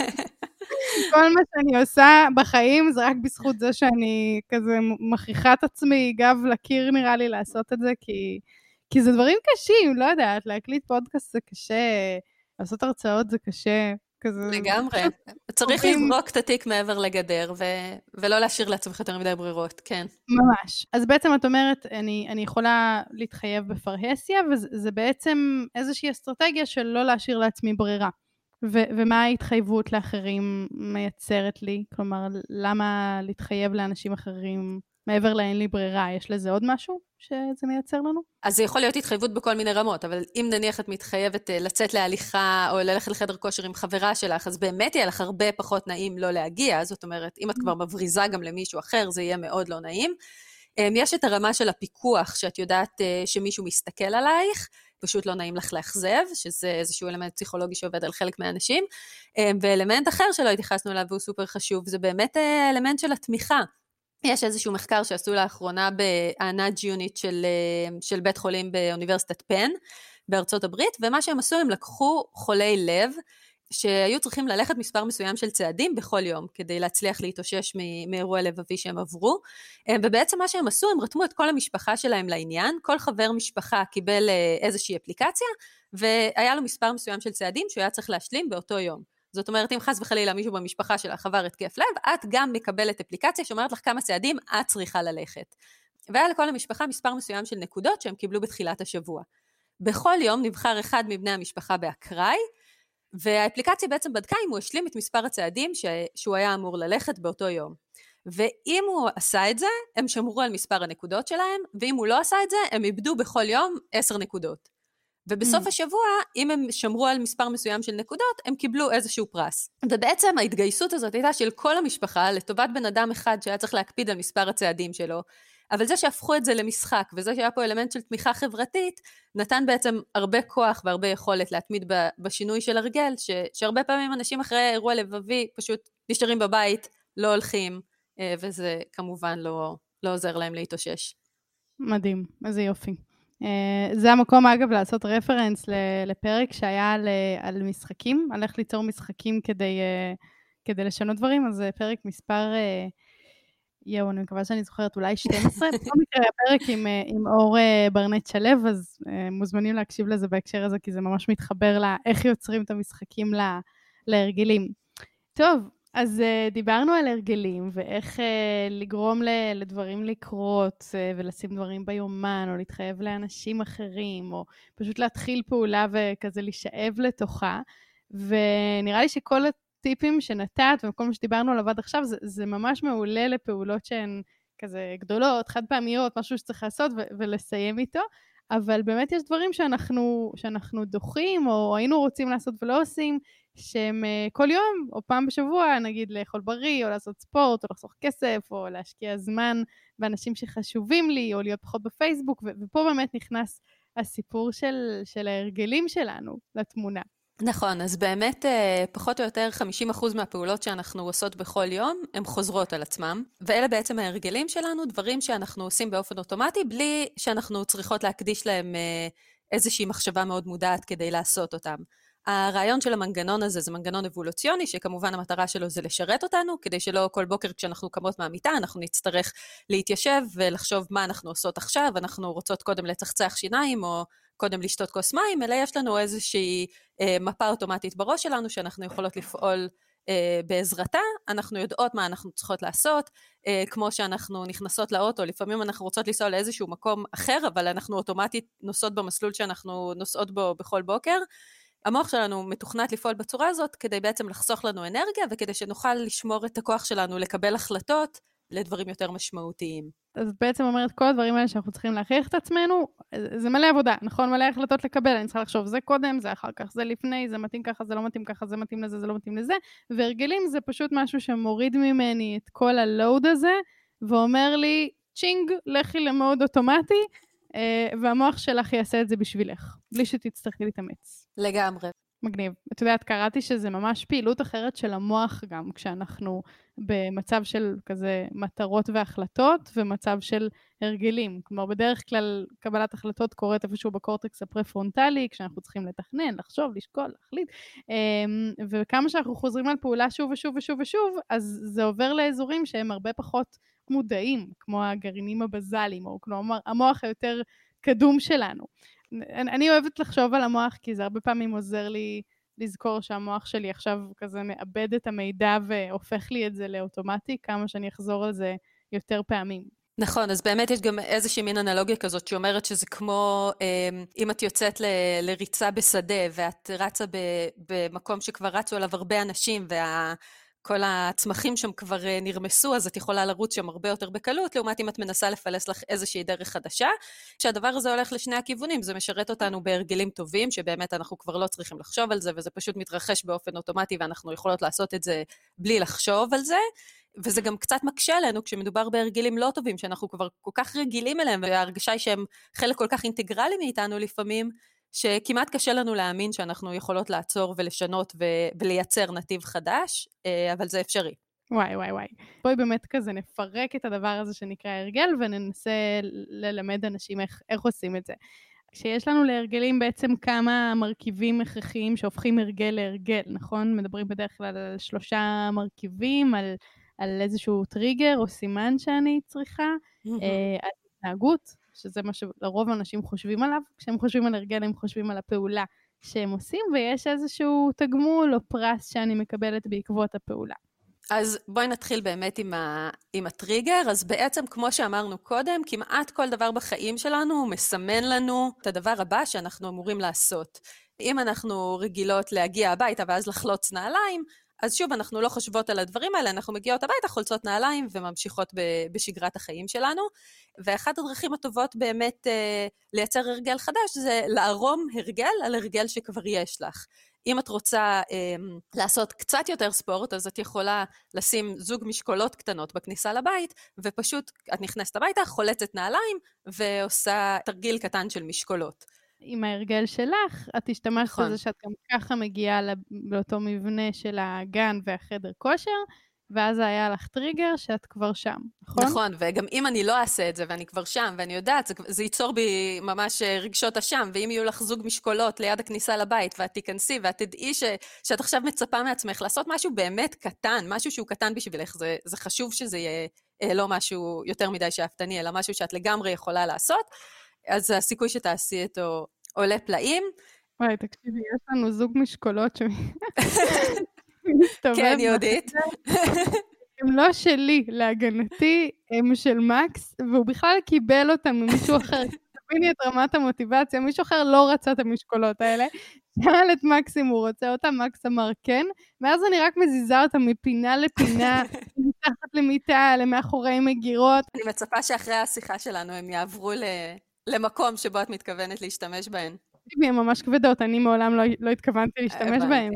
כל מה שאני עושה בחיים, זה רק בזכות זה שאני כזה מכריחה את עצמי, גב לקיר נראה לי לעשות את זה, כי, כי זה דברים קשים, לא יודעת, להקליט פודקאסט זה קשה, לעשות הרצאות זה קשה, כזה... לגמרי. צריך לזרוק את התיק מעבר לגדר, ו- ולא להשאיר לעצמך יותר מדי ברירות, כן. ממש. אז בעצם את אומרת, אני, אני יכולה להתחייב בפרהסיה, וזה בעצם איזושהי אסטרטגיה של לא להשאיר לעצמי ברירה. ו- ומה ההתחייבות לאחרים מייצרת לי? כלומר, למה להתחייב לאנשים אחרים מעבר לאין לי ברירה? יש לזה עוד משהו שזה מייצר לנו? אז זה יכול להיות התחייבות בכל מיני רמות, אבל אם נניח את מתחייבת לצאת להליכה או ללכת לחדר כושר עם חברה שלך, אז באמת יהיה לך הרבה פחות נעים לא להגיע, זאת אומרת, אם את כבר מבריזה גם למישהו אחר, זה יהיה מאוד לא נעים. יש את הרמה של הפיקוח, שאת יודעת שמישהו מסתכל עלייך, פשוט לא נעים לך לאכזב, שזה איזשהו אלמנט פסיכולוגי שעובד על חלק מהאנשים, ואלמנט אחר שלא התייחסנו אליו והוא סופר חשוב, זה באמת אלמנט של התמיכה. יש איזשהו מחקר שעשו לאחרונה ב-Nudge Unit של, של בית חולים באוניברסיטת פן, בארצות הברית, ומה שהם עשו, הם לקחו חולי לב, שהיו צריכים ללכת מספר מסוים של צעדים בכל יום, כדי להצליח להתאושש מאירוע לבבי שהם עברו, ובעצם מה שהם עשו, הם רתמו את כל המשפחה שלהם לעניין, כל חבר משפחה קיבל איזושהי אפליקציה, והיה לו מספר מסוים של צעדים שהוא היה צריך להשלים באותו יום. זאת אומרת, אם חס וחלילה מישהו במשפחה שלך עבר התקף לב, את גם מקבלת אפליקציה שאומרת לך כמה צעדים את צריכה ללכת. והיה לכל המשפחה מספר מסוים של נקודות שהם קיבלו בתחילת השבוע. בכל יום נבחר אחד מבני המשפחה באקראי, והאפליקציה בעצם בדקה אם הוא השלים את מספר הצעדים ש... שהוא היה אמור ללכת באותו יום. ואם הוא עשה את זה, הם שמרו על מספר הנקודות שלהם, ואם הוא לא עשה את זה, הם איבדו בכל יום עשר נקודות. ובסוף mm. השבוע, אם הם שמרו על מספר מסוים של נקודות, הם קיבלו איזשהו פרס. ובעצם ההתגייסות הזאת הייתה של כל המשפחה, לטובת בן אדם אחד שהיה צריך להקפיד על מספר הצעדים שלו, אבל זה שהפכו את זה למשחק, וזה שהיה פה אלמנט של תמיכה חברתית, נתן בעצם הרבה כוח והרבה יכולת להתמיד בשינוי של הרגל, ש, שהרבה פעמים אנשים אחרי אירוע לבבי פשוט נשארים בבית, לא הולכים, וזה כמובן לא, לא עוזר להם להתאושש. מדהים, איזה יופי. זה המקום אגב לעשות רפרנס לפרק שהיה על, על משחקים, על איך ליצור משחקים כדי, כדי לשנות דברים, אז זה פרק מספר יואו, אני מקווה שאני זוכרת אולי שתים עשרה, בכל מקרה הפרק עם, עם אור ברנט שלו, אז מוזמנים להקשיב לזה בהקשר הזה, כי זה ממש מתחבר לאיך יוצרים את המשחקים לה, להרגלים. טוב, אז דיברנו על הרגלים, ואיך לגרום לדברים לקרות, ולשים דברים ביומן, או להתחייב לאנשים אחרים, או פשוט להתחיל פעולה וכזה להישאב לתוכה, ונראה לי שכל טיפים שנתת, וכל מה שדיברנו עליו עד עכשיו, זה, זה ממש מעולה לפעולות שהן כזה גדולות, חד פעמיות, משהו שצריך לעשות ו- ולסיים איתו, אבל באמת יש דברים שאנחנו, שאנחנו דוחים, או היינו רוצים לעשות ולא עושים, שהם כל יום, או פעם בשבוע, נגיד לאכול בריא, או לעשות ספורט, או לחסוך כסף, או להשקיע זמן באנשים שחשובים לי, או להיות פחות בפייסבוק, ו- ופה באמת נכנס הסיפור של, של ההרגלים שלנו לתמונה. נכון, אז באמת פחות או יותר חמישים אחוז מהפעולות שאנחנו עושות בכל יום, הן חוזרות על עצמם, ואלה בעצם ההרגלים שלנו, דברים שאנחנו עושים באופן אוטומטי, בלי שאנחנו צריכות להקדיש להם איזושהי מחשבה מאוד מודעת כדי לעשות אותם. הרעיון של המנגנון הזה זה מנגנון אבולוציוני, שכמובן המטרה שלו זה לשרת אותנו, כדי שלא כל בוקר כשאנחנו קמות מהמיטה, אנחנו נצטרך להתיישב ולחשוב מה אנחנו עושות עכשיו, אנחנו רוצות קודם לצחצח שיניים, או קודם לשתות כוס מים, אלא יש לנו איזושהי אה, מפה אוטומטית בראש שלנו, שאנחנו יכולות לפעול אה, בעזרתה, אנחנו יודעות מה אנחנו צריכות לעשות, אה, כמו שאנחנו נכנסות לאוטו, לפעמים אנחנו רוצות לנסוע לאיזשהו מקום אחר, אבל אנחנו אוטומטית נוסעות במסלול שאנחנו נוסעות בו בכל בוקר, המוח שלנו מתוכנת לפעול בצורה הזאת, כדי בעצם לחסוך לנו אנרגיה, וכדי שנוכל לשמור את הכוח שלנו לקבל החלטות לדברים יותר משמעותיים. אז בעצם אומרת, כל הדברים האלה שאנחנו צריכים להכריח את עצמנו, זה מלא עבודה, נכון? מלא החלטות לקבל, אני צריכה לחשוב, זה קודם, זה אחר כך, זה לפני, זה מתאים ככה, זה לא מתאים ככה, זה מתאים לזה, זה לא מתאים לזה, והרגלים זה פשוט משהו שמוריד ממני את כל הלואוד הזה, ואומר לי, צ'ינג, לכי למוד אוטומטי, והמוח שלך יעשה את זה בשבילך, בלי שתצטרכי להתאמץ. לגמרי. מגניב. את יודעת, קראתי שזה ממש פעילות אחרת של המוח גם, כשאנחנו במצב של כזה מטרות והחלטות, ומצב של הרגלים. כלומר, בדרך כלל קבלת החלטות קורית איפשהו בקורטקס הפרפרונטלי, כשאנחנו צריכים לתכנן, לחשוב, לשקול, להחליט. וכמה שאנחנו חוזרים על פעולה שוב ושוב ושוב ושוב, אז זה עובר לאזורים שהם הרבה פחות מודעים, כמו הגרעינים הבזליים, או כלומר, המוח היותר קדום שלנו. אני אוהבת לחשוב על המוח, כי זה הרבה פעמים עוזר לי לזכור שהמוח שלי עכשיו כזה מאבד את המידע והופך לי את זה לאוטומטי, כמה שאני אחזור על זה יותר פעמים. נכון, אז באמת יש גם איזושהי מין אנלוגיה כזאת שאומרת שזה כמו אם את יוצאת ל- לריצה בשדה ואת רצה במקום שכבר רצו עליו הרבה אנשים וה... כל הצמחים שם כבר נרמסו, אז את יכולה לרוץ שם הרבה יותר בקלות, לעומת אם את מנסה לפלס לך איזושהי דרך חדשה, שהדבר הזה הולך לשני הכיוונים, זה משרת אותנו בהרגלים טובים, שבאמת אנחנו כבר לא צריכים לחשוב על זה, וזה פשוט מתרחש באופן אוטומטי, ואנחנו יכולות לעשות את זה בלי לחשוב על זה, וזה גם קצת מקשה לנו, כשמדובר בהרגלים לא טובים, שאנחנו כבר כל כך רגילים אליהם, וההרגשה היא שהם חלק כל כך אינטגרלי מאיתנו לפעמים, שכמעט קשה לנו להאמין שאנחנו יכולות לעצור ולשנות ו- ולייצר נתיב חדש, אבל זה אפשרי. וואי, וואי, וואי. בואי באמת כזה נפרק את הדבר הזה שנקרא הרגל, וננסה ללמד אנשים איך, איך עושים את זה. שיש לנו להרגלים בעצם כמה מרכיבים הכרחיים שהופכים הרגל להרגל, נכון? מדברים בדרך כלל על שלושה מרכיבים, על, על איזשהו טריגר או סימן שאני צריכה, על התנהגות, שזה מה שלרוב אנשים חושבים עליו, כשהם חושבים על הרגל הם חושבים על הפעולה שהם עושים, ויש איזשהו תגמול או פרס שאני מקבלת בעקבות הפעולה. אז בואי נתחיל באמת עם, ה, עם הטריגר, אז בעצם כמו שאמרנו קודם, כמעט כל דבר בחיים שלנו מסמן לנו את הדבר הבא שאנחנו אמורים לעשות. אם אנחנו רגילות להגיע הביתה ואז לחלוץ נעליים, אז שוב, אנחנו לא חושבות על הדברים האלה, אנחנו מגיעות הביתה, חולצות נעליים וממשיכות בשגרת החיים שלנו, ואחת הדרכים הטובות באמת אה, לייצר הרגל חדש, זה לערום הרגל על הרגל שכבר יש לך. אם את רוצה אה, לעשות קצת יותר ספורט, אז את יכולה לשים זוג משקולות קטנות בכניסה לבית, ופשוט את נכנסת הביתה, חולצת נעליים, ועושה תרגיל קטן של משקולות. עם ההרגל שלך, את השתמשת נכון. בזה שאת גם ככה מגיעה לאותו מבנה של הגן והחדר כושר, ואז היה לך טריגר שאת כבר שם, נכון? נכון, וגם אם אני לא אעשה את זה ואני כבר שם, ואני יודעת, זה, זה ייצור בי ממש רגשות אשם, ואם יהיו לך זוג משקולות ליד הכניסה לבית, ואת תיכנסי ואת תדעי ש, שאת עכשיו מצפה מעצמך לעשות משהו באמת קטן, משהו שהוא קטן בשבילך, זה, זה חשוב שזה יהיה לא משהו יותר מדי שאפתני, אלא משהו שאת לגמרי יכולה לעשות, אז הסיכוי שתעשי אותו עולה פלאים. וואי, תקשיבי, יש לנו זוג משקולות שמסתובב. כן, יהודית. הם לא שלי, להגנתי, הם של מקס, והוא בכלל קיבל אותם ממישהו אחר. תביני את רמת המוטיבציה, מישהו אחר לא רצה את המשקולות האלה. שאל את מקס אם הוא רוצה אותם, מקס אמר כן, ואז אני רק מזיזה אותם מפינה לפינה, מתחת למיטה, למאחורי מגירות. אני מצפה שאחרי השיחה שלנו הם יעברו למקום שבו את מתכוונת להשתמש בהן. הן ממש כבדות, אני מעולם לא, לא התכוונתי להשתמש בהן.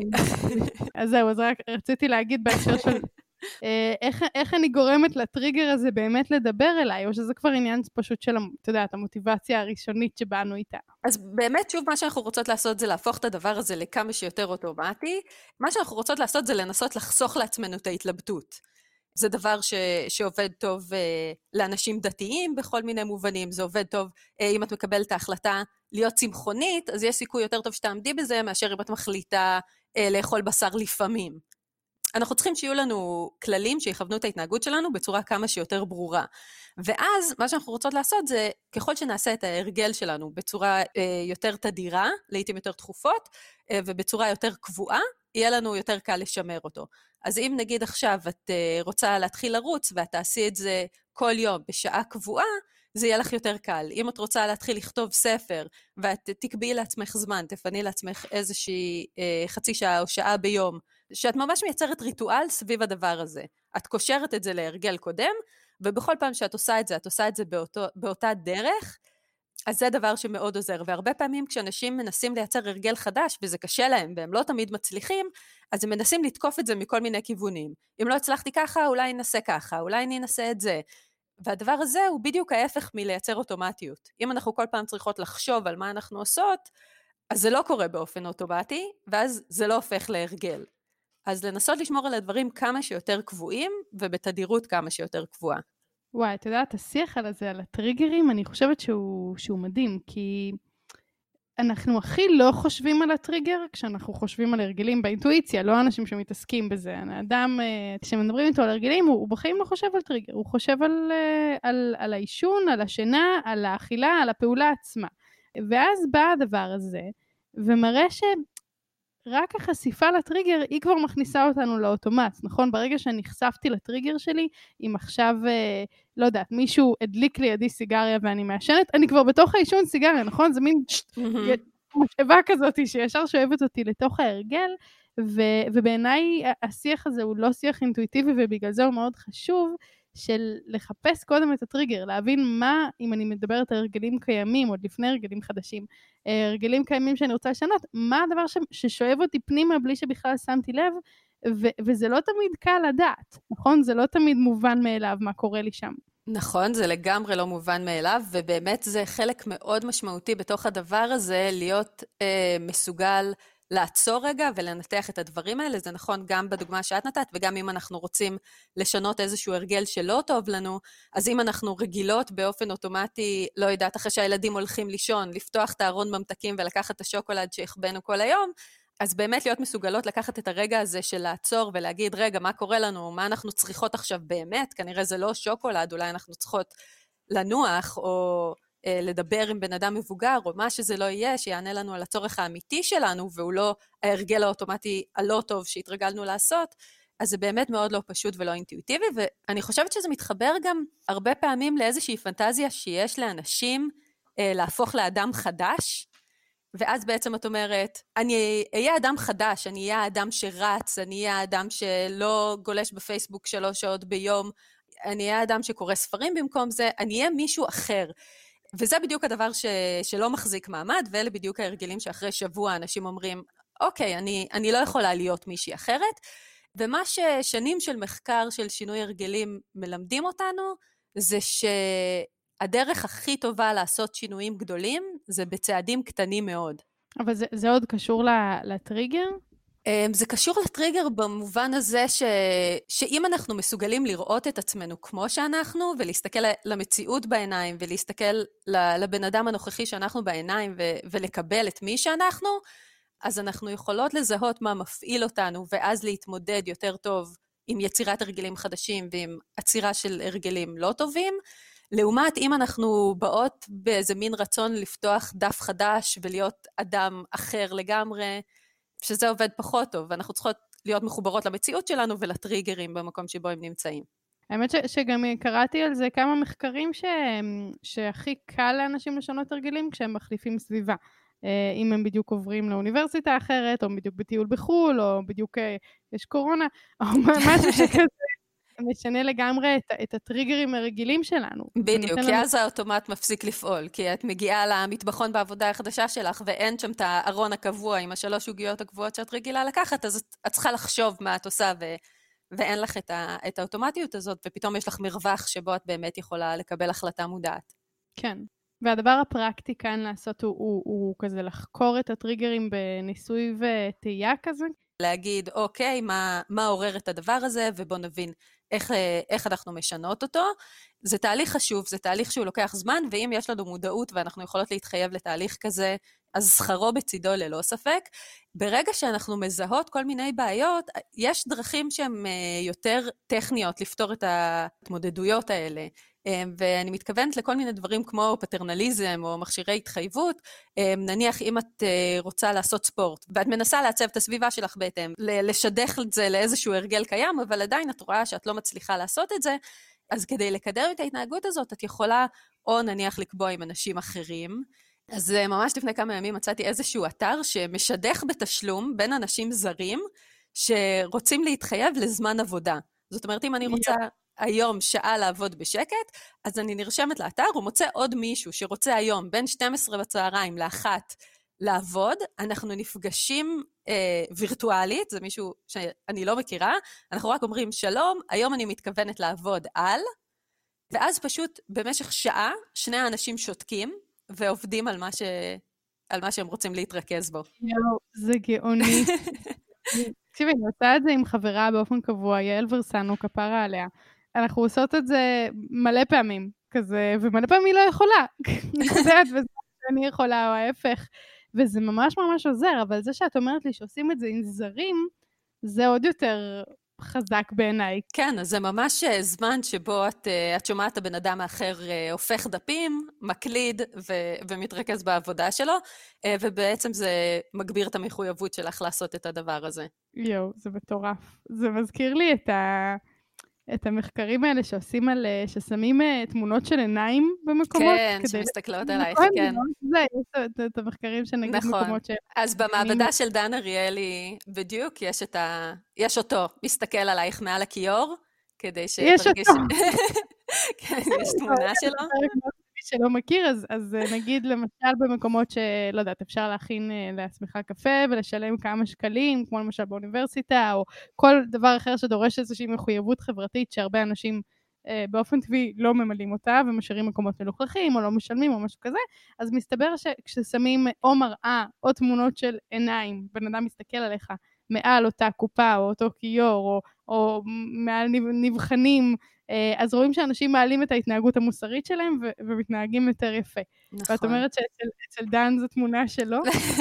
אז זהו, אז רק רציתי להגיד בהקשר של איך, איך אני גורמת לטריגר הזה באמת לדבר אליי, או שזה כבר עניין פשוט של, אתה יודע, המוטיבציה הראשונית שבאנו איתה. אז באמת, שוב, מה שאנחנו רוצות לעשות זה להפוך את הדבר הזה לכמה שיותר אוטומטי. מה שאנחנו רוצות לעשות זה לנסות לחסוך לעצמנו את ההתלבטות. זה דבר ש, שעובד טוב אה, לאנשים דתיים בכל מיני מובנים, זה עובד טוב אה, אם את מקבלת את ההחלטה להיות צמחונית, אז יש סיכוי יותר טוב שתעמדי בזה, מאשר אם את מחליטה אה, לאכול בשר לפעמים. אנחנו צריכים שיהיו לנו כללים שיכוונו את ההתנהגות שלנו בצורה כמה שיותר ברורה. ואז מה שאנחנו רוצות לעשות זה, ככל שנעשה את ההרגל שלנו בצורה אה, יותר תדירה, לעתים יותר תכופות, אה, ובצורה יותר קבועה, יהיה לנו יותר קל לשמר אותו. אז אם נגיד עכשיו את אה, רוצה להתחיל לרוץ, ואת תעשי את זה כל יום בשעה קבועה, זה יהיה לך יותר קל. אם את רוצה להתחיל לכתוב ספר, ואת תקביעי לעצמך זמן, תפני לעצמך איזושהי אה, חצי שעה או שעה ביום, שאת ממש מייצרת ריטואל סביב הדבר הזה. את קושרת את זה להרגל קודם, ובכל פעם שאת עושה את זה, את עושה את זה באותו, באותה דרך, אז זה דבר שמאוד עוזר. והרבה פעמים כשאנשים מנסים לייצר הרגל חדש, וזה קשה להם, והם לא תמיד מצליחים, אז הם מנסים לתקוף את זה מכל מיני כיוונים. אם לא הצלחתי ככה, אולי ננסה ככה, אולי אני אנסה את זה. והדבר הזה הוא בדיוק ההפך מלייצר אוטומטיות. אם אנחנו כל פעם צריכות לחשוב על מה אנחנו עושות, אז זה לא קורה באופן אוטומטי, ואז זה לא הופך להרגל. אז לנסות לשמור על הדברים כמה שיותר קבועים, ובתדירות כמה שיותר קבועה. וואי, אתה יודעת, השיח על זה, על הטריגרים, אני חושבת שהוא, שהוא מדהים, כי אנחנו הכי לא חושבים על הטריגר, כשאנחנו חושבים על הרגלים באינטואיציה, לא אנשים שמתעסקים בזה. האדם, כשמדברים איתו על הרגלים, הוא, הוא בחיים לא חושב על טריגר, הוא חושב על, על, על האישון, על השינה, על האכילה, על הפעולה עצמה. ואז בא הדבר הזה, ומראה ש... רק החשיפה לטריגר, היא כבר מכניסה אותנו לאוטומט, נכון? ברגע שנחשפתי לטריגר שלי, אם עכשיו, אה, לא יודעת, מישהו הדליק לידי סיגריה ואני מעשנת, אני כבר בתוך העישון סיגריה, נכון? זה מין משאבה כזאת שישר שואבת אותי לתוך ההרגל, ו- ובעיניי השיח הזה הוא לא שיח אינטואיטיבי, ובגלל זה הוא מאוד חשוב, של לחפש קודם את הטריגר, להבין מה, אם אני מדברת על הרגלים קיימים, עוד לפני הרגלים חדשים, הרגלים קיימים שאני רוצה לשנות, מה הדבר ש- ששואב אותי פנימה בלי שבכלל שמתי לב, ו- וזה לא תמיד קל לדעת, נכון? זה לא תמיד מובן מאליו מה קורה לי שם. נכון, זה לגמרי לא מובן מאליו, ובאמת זה חלק מאוד משמעותי בתוך הדבר הזה, להיות אה, מסוגל לעצור רגע ולנתח את הדברים האלה. זה נכון גם בדוגמה שאת נתת, וגם אם אנחנו רוצים לשנות איזשהו הרגל שלא טוב לנו, אז אם אנחנו רגילות באופן אוטומטי, לא יודעת, אחרי שהילדים הולכים לישון, לפתוח את הארון ממתקים ולקחת את השוקולד שהכבנו כל היום, אז באמת להיות מסוגלות לקחת את הרגע הזה של לעצור ולהגיד, רגע, מה קורה לנו? מה אנחנו צריכות עכשיו באמת? כנראה זה לא שוקולד, אולי אנחנו צריכות לנוח או אה, לדבר עם בן אדם מבוגר, או מה שזה לא יהיה, שיענה לנו על הצורך האמיתי שלנו, והוא לא ההרגל האוטומטי הלא טוב שהתרגלנו לעשות. אז זה באמת מאוד לא פשוט ולא אינטואיטיבי, ואני חושבת שזה מתחבר גם הרבה פעמים לאיזושהי פנטזיה שיש לאנשים אה, להפוך לאדם חדש, ואז בעצם את אומרת, אני אהיה אדם חדש, אני אהיה אדם שרץ, אני אהיה אדם שלא גולש בפייסבוק שלוש שעות ביום, אני אהיה אדם שקורא ספרים במקום זה, אני אהיה מישהו אחר. וזה בדיוק הדבר ש, שלא מחזיק מעמד, ואלה בדיוק ההרגלים שאחרי שבוע אנשים אומרים, אוקיי, אני, אני לא יכולה להיות מישהי אחרת, ומה ששנים של מחקר של שינוי הרגלים מלמדים אותנו, זה ש... הדרך הכי טובה לעשות שינויים גדולים, זה בצעדים קטנים מאוד. אבל זה, זה עוד קשור לטריגר? זה קשור לטריגר במובן הזה ש, שאם אנחנו מסוגלים לראות את עצמנו כמו שאנחנו, ולהסתכל למציאות בעיניים, ולהסתכל לבן אדם הנוכחי שאנחנו בעיניים, ו, ולקבל את מי שאנחנו, אז אנחנו יכולות לזהות מה מפעיל אותנו, ואז להתמודד יותר טוב עם יצירת הרגלים חדשים ועם עצירה של הרגלים לא טובים, לעומת אם אנחנו באות באיזה מין רצון לפתוח דף חדש ולהיות אדם אחר לגמרי, שזה עובד פחות טוב, ואנחנו צריכות להיות מחוברות למציאות שלנו ולטריגרים במקום שבו הם נמצאים. האמת ש, שגם קראתי על זה כמה מחקרים ש, שהכי קל לאנשים לשנות הרגלים כשהם מחליפים סביבה. אם הם בדיוק עוברים לאוניברסיטה אחרת, או בדיוק בטיול בחול, או בדיוק יש קורונה, או משהו שכזה. משנה לגמרי את, את הטריגרים הרגילים שלנו. בדיוק, כי לנו... אז האוטומט מפסיק לפעול, כי את מגיעה למטבחון בעבודה החדשה שלך, ואין שם את הארון הקבוע עם השלוש עוגיות הקבועות שאת רגילה לקחת, אז את, את צריכה לחשוב מה את עושה, ו, ואין לך את, ה, את האוטומטיות הזאת, ופתאום יש לך מרווח שבו את באמת יכולה לקבל החלטה מודעת. כן, והדבר הפרקטי כאן לעשות הוא, הוא, הוא כזה לחקור את הטריגרים בניסוי וטעייה כזה. להגיד, אוקיי, מה, מה עורר את הדבר הזה, ובוא נבין איך, איך אנחנו משנות אותו. זה תהליך חשוב, זה תהליך שהוא לוקח זמן, ואם יש לנו מודעות ואנחנו יכולות להתחייב לתהליך כזה, אז שכרו בצידו ללא ספק. ברגע שאנחנו מזהות כל מיני בעיות, יש דרכים שהן יותר טכניות לפתור את ההתמודדויות האלה. ואני מתכוונת לכל מיני דברים כמו פטרנליזם או מכשירי התחייבות. נניח אם את רוצה לעשות ספורט, ואת מנסה לעצב את הסביבה שלך בהתאם, לשדך את זה לאיזשהו הרגל קיים, אבל עדיין את רואה שאת לא מצליחה לעשות את זה, אז כדי לקדם את ההתנהגות הזאת, את יכולה או נניח לקבוע עם אנשים אחרים. אז ממש לפני כמה ימים מצאתי איזשהו אתר שמשדך בתשלום בין אנשים זרים, שרוצים להתחייב לזמן עבודה. זאת אומרת, אם אני רוצה היום שעה לעבוד בשקט, אז אני נרשמת לאתר, הוא מוצא עוד מישהו שרוצה היום בין שתים עשרה בצהריים לאחת לעבוד, אנחנו נפגשים אה, וירטואלית, זה מישהו שאני לא מכירה, אנחנו רק אומרים שלום, היום אני מתכוונת לעבוד על, ואז פשוט במשך שעה שני האנשים שותקים, ועובדים על מה, ש... על מה שהם רוצים להתרכז בו. יו, זה גאוני. תקשיבי, אני עושה את זה עם חברה באופן קבוע, יעל ורסנו, כפרה עליה. אנחנו עושות את זה מלא פעמים, כזה, ומלא פעמים היא לא יכולה. נקודעת, וזה שאני יכולה, או ההפך. וזה ממש ממש עוזר, אבל זה שאת אומרת לי שעושים את זה עם זרים, זה עוד יותר חזק בעיניי. כן, אז זה ממש זמן שבו את, את שומעת הבן אדם האחר הופך דפים, מקליד ו- ומתרכז בעבודה שלו, ובעצם זה מגביר את המחויבות שלך לעשות את הדבר הזה. יו, זה מטורף. זה מזכיר לי את ה... את המחקרים האלה שעושים על, ששמים תמונות של עיניים במקומות. כן, שמסתכלות עלייך, כן. זה, יש את המחקרים שנגיד מקומות ש... אז במעבדה של דן אריאלי, בדיוק, יש את ה... יש אותו, מסתכל עלייך מעל הכיור, כדי ש... יש אותו. כן, יש תמונה שלו. מי שלא מכיר, אז, אז נגיד למשל במקומות שלא יודעת, אפשר להכין לעצמך קפה ולשלם כמה שקלים, כמו למשל באוניברסיטה, או כל דבר אחר שדורש איזושהי מחויבות חברתית, שהרבה אנשים אה, באופן טבעי לא ממלאים אותה, ומשאירים מקומות מלוכלכים, או לא משלמים, או משהו כזה, אז מסתבר שכששמים או מראה, או תמונות של עיניים, בן אדם מסתכל עליך, מעל אותה קופה, או אותו כיור, או, או מעל נבחנים, אז רואים שאנשים מעלים את ההתנהגות המוסרית שלהם, ו- ומתנהגים יותר יפה. נכון. ואת אומרת שאצל דן זו תמונה שלו?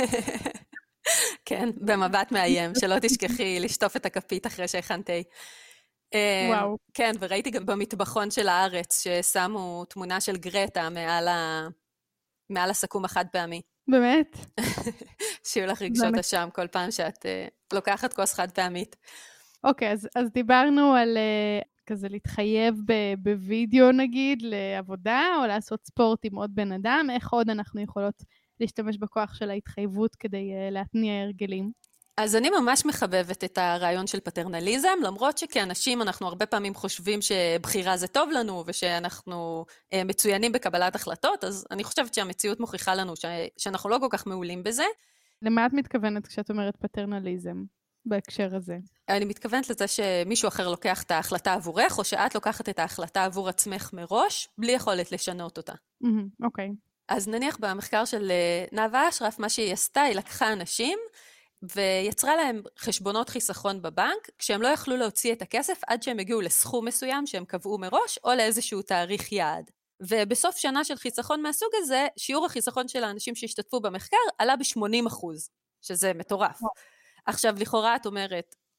כן, במבט מאיים, שלא תשכחי לשטוף את הכפית אחרי שהכנתי. וואו. כן, וראיתי גם במטבחון של הארץ, ששמו תמונה של גרטה מעל, ה... מעל הסכום החד פעמי. באמת? שיהיו לך רגשות אשם כל פעם שאת uh, לוקחת כוס חד פעמית. אוקיי, אז, אז דיברנו על... Uh... כזה להתחייב בווידאו נגיד, לעבודה, או לעשות ספורט עם עוד בן אדם, איך עוד אנחנו יכולות להשתמש בכוח של ההתחייבות כדי להתניע הרגלים? אז אני ממש מחבבת את הרעיון של פטרנליזם, למרות שכאנשים אנחנו הרבה פעמים חושבים שבחירה זה טוב לנו, ושאנחנו מצוינים בקבלת החלטות, אז אני חושבת שהמציאות מוכיחה לנו שאנחנו לא כל כך מעולים בזה. למה את מתכוונת כשאת אומרת פטרנליזם? בהקשר הזה. אני מתכוונת לזה שמישהו אחר לוקח את ההחלטה עבורך, או שאת לוקחת את ההחלטה עבור עצמך מראש, בלי יכולת לשנות אותה. אוקיי. אז נניח במחקר של נאוה אשרף, מה שהיא עשתה, היא לקחה אנשים, ויצרה להם חשבונות חיסכון בבנק, כשהם לא יכלו להוציא את הכסף, עד שהם הגיעו לסכום מסוים שהם קבעו מראש, או לאיזשהו תאריך יעד. ובסוף שנה של חיסכון מהסוג הזה, שיעור החיסכון של האנשים שהשתתפו במחקר, עלה ב-שמונים אחוז, שזה מטורף. עכשיו, לכאורה את אומרת,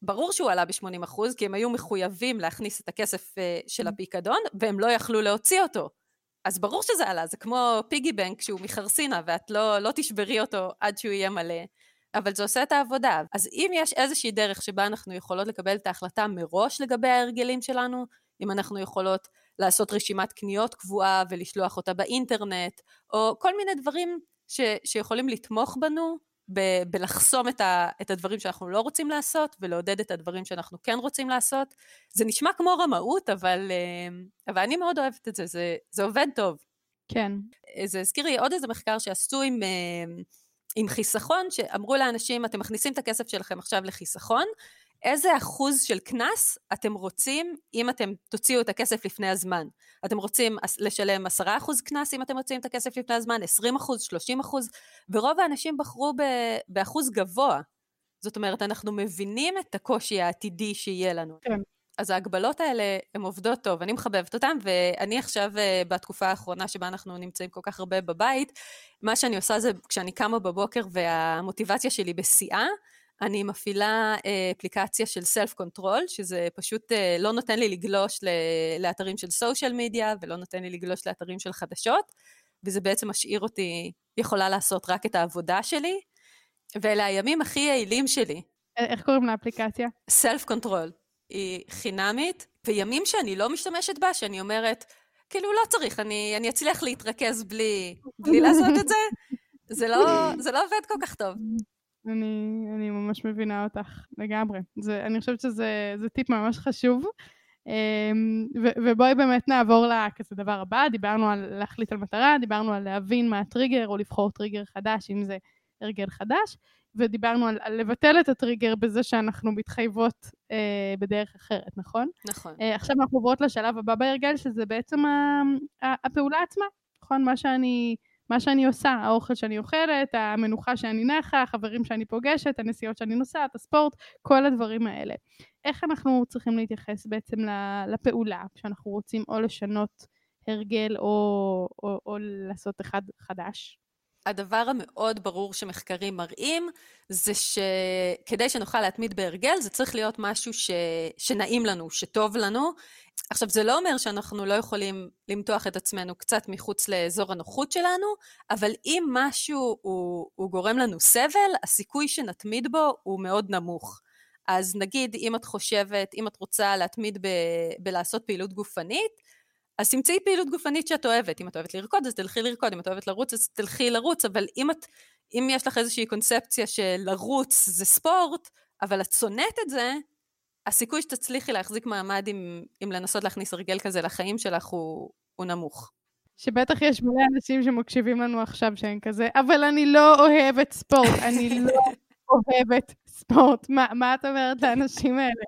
ברור שהוא עלה ב-שמונים אחוז, כי הם היו מחויבים להכניס את הכסף של הפיקדון, והם לא יכלו להוציא אותו. אז ברור שזה עלה, זה כמו פיגי בנק שהוא מחרסינה, ואת לא, לא תשברי אותו עד שהוא יהיה מלא, אבל זה עושה את העבודה. אז אם יש איזושהי דרך שבה אנחנו יכולות לקבל את ההחלטה מראש לגבי ההרגלים שלנו, אם אנחנו יכולות לעשות רשימת קניות קבועה ולשלוח אותה באינטרנט, או כל מיני דברים ש, שיכולים לתמוך בנו, ב- בלחסום את, ה, את הדברים שאנחנו לא רוצים לעשות, ולעודד את הדברים שאנחנו כן רוצים לעשות. זה נשמע כמו רמאות, אבל, אבל אני מאוד אוהבת את זה, זה, זה עובד טוב. כן. זה הזכיר לי עוד איזה מחקר שעשו עם, עם חיסכון, שאמרו לאנשים, אתם מכניסים את הכסף שלכם עכשיו לחיסכון, איזה אחוז של כנס אתם רוצים אם אתם תוציאו את הכסף לפני הזמן? אתם רוצים לשלם עשרה אחוז כנס אם אתם מוציאים את הכסף לפני הזמן, עשרים אחוז, שלושים אחוז, ורוב האנשים בחרו באחוז גבוה. זאת אומרת, אנחנו מבינים את הקושי העתידי שיהיה לנו. כן. אז ההגבלות האלה הן עובדות טוב, אני מחבבת אותן, ואני עכשיו בתקופה האחרונה שבה אנחנו נמצאים כל כך הרבה בבית, מה שאני עושה זה כשאני קמה בבוקר והמוטיבציה שלי בשיאה, אני מפעילה אפליקציה של סלף קונטרול, שזה פשוט לא נותן לי לגלוש לאתרים של סושיאל מדיה, ולא נותן לי לגלוש לאתרים של חדשות, וזה בעצם משאיר אותי, יכולה לעשות רק את העבודה שלי, ואלה הימים הכי יעילים שלי. איך קוראים לאפליקציה? סלף קונטרול. היא חינמית, וימים שאני לא משתמשת בה, שאני אומרת, כאילו לא צריך, אני, אני אצליח להתרכז בלי, בלי לעשות את זה, זה לא, זה לא עובד כל כך טוב. אני, אני ממש מבינה אותך לגמרי. זה, אני חושבת שזה, זה טיפ ממש חשוב. ו, ובואי באמת נעבור לכזה דבר הבא. דיברנו על להחליט על מטרה, דיברנו על להבין מה הטריגר, או לבחור טריגר חדש, אם זה הרגל חדש, ודיברנו על, על לבטל את הטריגר בזה שאנחנו מתחייבות אה, בדרך אחרת, נכון? נכון. אה, עכשיו אנחנו עוברות לשלב הבא בהרגל, שזה בעצם ה, ה, הפעולה עצמה, נכון? מה שאני... מה שאני עושה, האוכל שאני אוכלת, המנוחה שאני נחה, החברים שאני פוגשת, הנסיעות שאני נוסעת, הספורט, כל הדברים האלה. איך אנחנו צריכים להתייחס בעצם לפעולה, כשאנחנו רוצים או לשנות הרגל או, או, או לעשות אחד חדש? הדבר המאוד ברור שמחקרים מראים, זה שכדי שנוכל להתמיד בהרגל, זה צריך להיות משהו ש... שנעים לנו, שטוב לנו. עכשיו, זה לא אומר שאנחנו לא יכולים למתוח את עצמנו קצת מחוץ לאזור הנוחות שלנו, אבל אם משהו הוא, הוא גורם לנו סבל, הסיכוי שנתמיד בו הוא מאוד נמוך. אז נגיד, אם את חושבת, אם את רוצה להתמיד ב... בלעשות פעילות גופנית, אז תמצאי פעילות גופנית שאת אוהבת. אם את אוהבת לרקוד, אז תלכי לרקוד. אם את אוהבת לרוץ, אז תלכי לרוץ. אבל אם, את, אם יש לך איזושהי קונספציה של לרוץ זה ספורט, אבל את שונאת את זה, הסיכוי שתצליחי להחזיק מעמד עם, עם לנסות להכניס הרגל כזה לחיים שלך הוא, הוא נמוך. שבטח יש מלא אנשים שמקשיבים לנו עכשיו שהם כזה, אבל אני לא אוהבת ספורט, אני לא אוהבת ספורט. מה, מה את אומרת לאנשים האלה?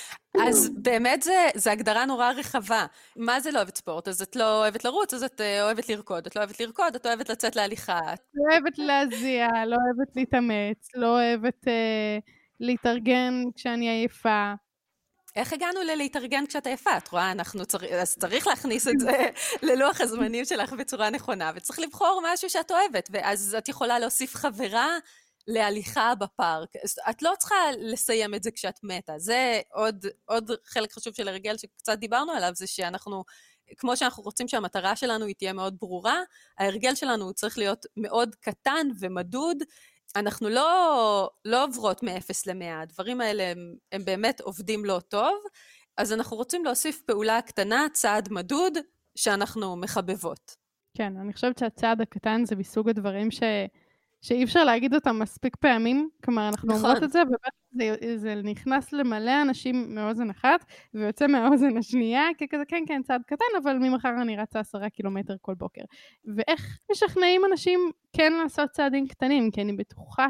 אז באמת זה, זה הגדרה נורא רחבה. מה זה לא אוהבת ספורט? אז את לא אוהבת לרוץ, אז את אוהבת לרקוד. את לא אוהבת לרקוד, את אוהבת לצאת להליכה. לא אוהבת להזיע, לא אוהבת להתאמץ, לא אוהבת אה, להתארגן כשאני עייפה. איך הגענו ללהתארגן כשאת עייפה? את רואה, אנחנו צר... אז צריך להכניס את זה ללוח הזמנים שלך בצורה נכונה, וצריך לבחור משהו שאת אוהבת, ואז את יכולה להוסיף חברה להליכה בפארק. את לא צריכה לסיים את זה כשאת מתה. זה עוד, עוד חלק חשוב של הרגל שקצת דיברנו עליו, זה שאנחנו, כמו שאנחנו רוצים שהמטרה שלנו היא תהיה מאוד ברורה, ההרגל שלנו צריך להיות מאוד קטן ומדוד. אנחנו לא, לא עוברות מ-אפס ל-מאה. הדברים האלה הם, הם באמת עובדים לא טוב, אז אנחנו רוצים להוסיף פעולה קטנה, צעד מדוד, שאנחנו מחבבות. כן, אני חושבת שהצעד הקטן זה מסוג הדברים ש... שאי אפשר להגיד אותם מספיק פעמים, כלומר אנחנו נכון. אומרות את זה, ובאמת זה, זה נכנס למלא אנשים מאוזן אחת, ויוצא מהאוזן השנייה, ככזה כן כן צעד קטן, אבל ממחר אני רצה עשרה קילומטר כל בוקר. ואיך משכנעים אנשים כן לעשות צעדים קטנים, כי אני בטוחה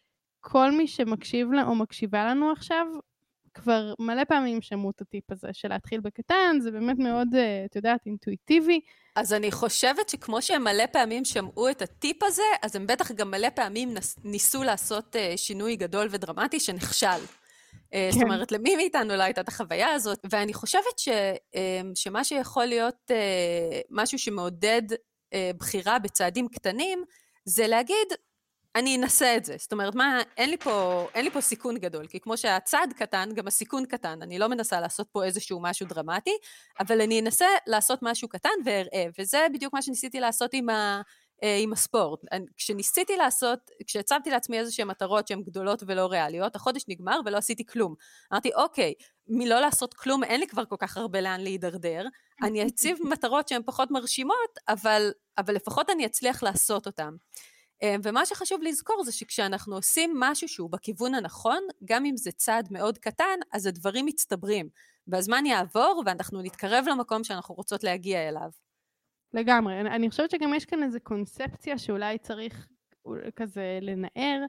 שכל מי שמקשיב לה, או מקשיבה לנו עכשיו, כבר מלא פעמים שמעו את הטיפ הזה, של להתחיל בקטן, זה באמת מאוד, את יודעת, אינטואיטיבי. אז אני חושבת שכמו שהם מלא פעמים שמעו את הטיפ הזה, אז הם בטח גם מלא פעמים ניסו לעשות שינוי גדול ודרמטי שנכשל. כן. זאת אומרת, למי מאיתנו לא הייתה את החוויה הזאת, ואני חושבת ש, שמה שיכול להיות משהו שמעודד בחירה בצעדים קטנים, זה להגיד, אני אנסה את זה. זאת אומרת, מה, אין לי פה, אין לי פה סיכון גדול, כי כמו שהצעד קטן, גם הסיכון קטן. אני לא מנסה לעשות פה איזשהו משהו דרמטי, אבל אני אנסה לעשות משהו קטן ואראה, וזה בדיוק מה שניסיתי לעשות עם ה... עם הספורט. כשניסיתי לעשות, כשהצבתי לעצמי איזושהי מטרות שהן גדולות ולא ריאליות, החודש נגמר ולא עשיתי כלום. אמרתי, אוקיי, מלא לעשות כלום, אין לי כבר כל כך הרבה לאן להידרדר, אני אציב מטרות שהן פחות מרשימות, אבל, אבל לפחות אני אצליח לעשות אותן. ומה שחשוב לזכור זה שכשאנחנו עושים משהו שהוא בכיוון הנכון, גם אם זה צעד מאוד קטן, אז הדברים מצטברים, והזמן יעבור ואנחנו נתקרב למקום שאנחנו רוצות להגיע אליו. לגמרי, אני חושבת שגם יש כאן איזו קונספציה שאולי צריך כזה לנער,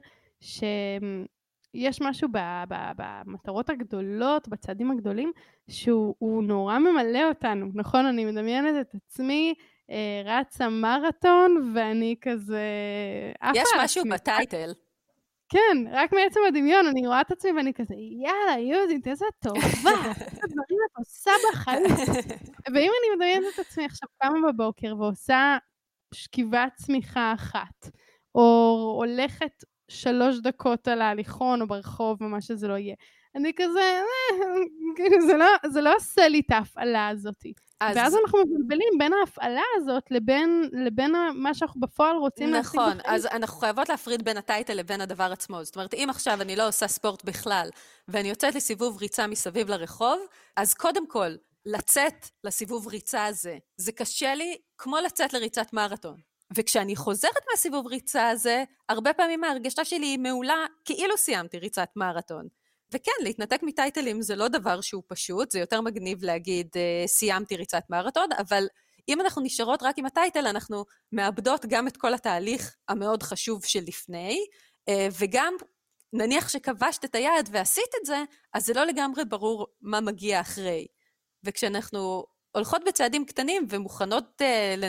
שיש משהו במטרות הגדולות, בצעדים הגדולים, שהוא נורא ממלא אותנו, נכון? אני מדמיינת את עצמי, רצה מרתון, ואני כזה... יש משהו בטייטל. כן, רק מעצם הדמיון, אני רואה את עצמי ואני כזה, יאללה, יהודית, איזה טובה, איזה דברים את עושה בחיים. ואם אני מדמיינת את עצמי עכשיו קמה בבוקר ועושה שכיבת צמיחה אחת, או הולכת שלוש דקות על ההליכון או ברחוב, ומה שזה לא יהיה, אני כזה, זה לא, זה לא עושה לי את ההפעלה הזאת. אז... ואז אנחנו מבלבלים בין ההפעלה הזאת לבין, לבין מה שאנחנו בפועל רוצים להשיג בחיים. נכון, אז אנחנו חייבות להפריד בין הטייטל לבין הדבר עצמו. זאת אומרת, אם עכשיו אני לא עושה ספורט בכלל, ואני יוצאת לסיבוב ריצה מסביב לרחוב, אז קודם כל, לצאת לסיבוב ריצה הזה, זה קשה לי כמו לצאת לריצת מרתון. וכשאני חוזרת מהסיבוב ריצה הזה, הרבה פעמים ההרגשה שלי היא מעולה, כאילו סיימתי ריצת מרתון. וכן, להתנתק מטייטלים זה לא דבר שהוא פשוט, זה יותר מגניב להגיד, סיימתי ריצת מרתון, אבל אם אנחנו נשארות רק עם הטייטל, אנחנו מאבדות גם את כל התהליך המאוד חשוב של לפני, וגם נניח שכבשת את היעד ועשית את זה, אז זה לא לגמרי ברור מה מגיע אחרי. וכשאנחנו הולכות בצעדים קטנים ומוכנות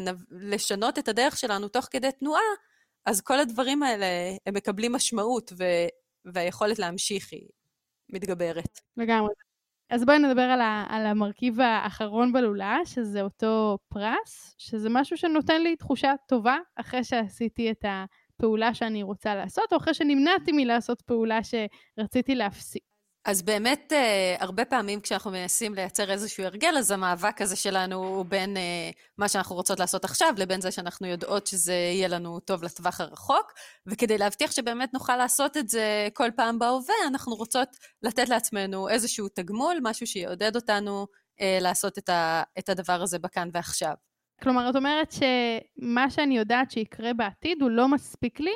לשנות את הדרך שלנו תוך כדי תנועה, אז כל הדברים האלה הם מקבלים משמעות, והיכולת להמשיך היא מתגברת. לגמרי. אז בואי נדבר על, ה, על המרכיב האחרון בלולה, שזה אותו פרס, שזה משהו שנותן לי תחושה טובה, אחרי שעשיתי את הפעולה שאני רוצה לעשות, או אחרי שנמנעתי מלעשות פעולה שרציתי להפסיק. אז באמת, הרבה פעמים כשאנחנו מנסים לייצר איזשהו הרגל, אז המאבק הזה שלנו הוא בין מה שאנחנו רוצות לעשות עכשיו, לבין זה שאנחנו יודעות שזה יהיה לנו טוב לטווח הרחוק, וכדי להבטיח שבאמת נוכל לעשות את זה כל פעם בהווה, אנחנו רוצות לתת לעצמנו איזשהו תגמול, משהו שיעודד אותנו לעשות את, ה, את הדבר הזה בכאן ועכשיו. כלומר, את אומרת שמה שאני יודעת שיקרה בעתיד, הוא לא מספיק לי,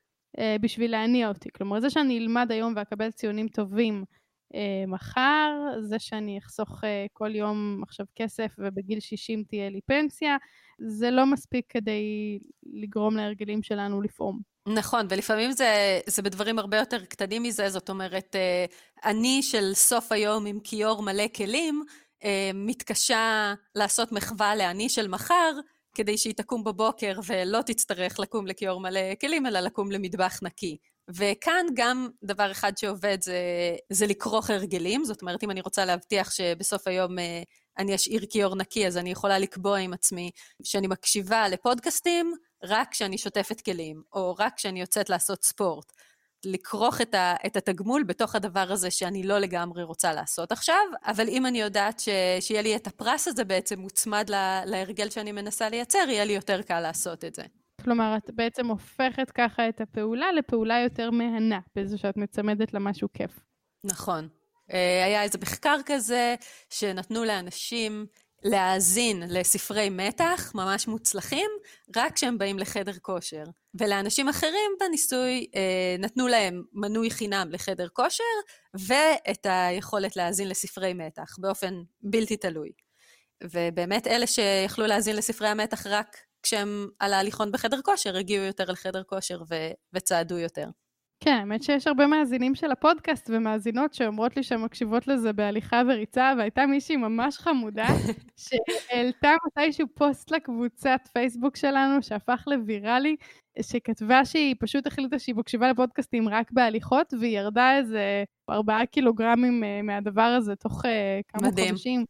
בשביל להניע אותי. כלומר, זה שאני אלמד היום ואקבל ציונים טובים אה, מחר, זה שאני אחסוך אה, כל יום עכשיו כסף ובגיל שישים תהיה לי פנסיה, זה לא מספיק כדי לגרום להרגלים שלנו לפעום. נכון, ולפעמים זה, זה בדברים הרבה יותר קטנים מזה, זאת אומרת, אה, אני של סוף היום עם כיור מלא כלים, אה, מתקשה לעשות מחווה לאני של מחר, כדי שהיא תקום בבוקר ולא תצטרך לקום לכיור מלא כלים, אלא לקום למטבח נקי. וכאן גם דבר אחד שעובד זה, זה לקרוך הרגלים, זאת אומרת, אם אני רוצה להבטיח שבסוף היום אני אשאיר כיור נקי, אז אני יכולה לקבוע עם עצמי שאני מקשיבה לפודקאסטים רק כשאני שוטפת כלים, או רק כשאני יוצאת לעשות ספורט. לקרוך את, ה, את התגמול בתוך הדבר הזה שאני לא לגמרי רוצה לעשות עכשיו, אבל אם אני יודעת ש, שיהיה לי את הפרס הזה בעצם מוצמד לה, להרגל שאני מנסה לייצר, יהיה לי יותר קל לעשות את זה. כלומר, את בעצם הופכת ככה את הפעולה לפעולה יותר מהנה, בזה שאת מצמדת למשהו כיף. נכון. היה איזה מחקר כזה שנתנו לאנשים להאזין לספרי מתח ממש מוצלחים, רק כשהם באים לחדר כושר. ולאנשים אחרים בניסוי אה, נתנו להם מנוי חינם לחדר כושר, ואת היכולת להאזין לספרי מתח, באופן בלתי תלוי. ובאמת אלה שיכלו להאזין לספרי המתח רק כשהם על ההליכון בחדר כושר, הגיעו יותר לחדר כושר ו- וצעדו יותר. כן, האמת שיש הרבה מאזינים של הפודקאסט ומאזינות שאומרות לי שהן מקשיבות לזה בהליכה וריצה, והייתה מישהי ממש חמודה שהעלתה מתישהו פוסט לקבוצת פייסבוק שלנו שהפך לוויראלי, שכתבה שהיא פשוט החליטה שהיא מקשיבה לפודקאסטים רק בהליכות, והיא ירדה איזה ארבעה קילוגרמים מהדבר הזה תוך כמה מדהים. חודשים.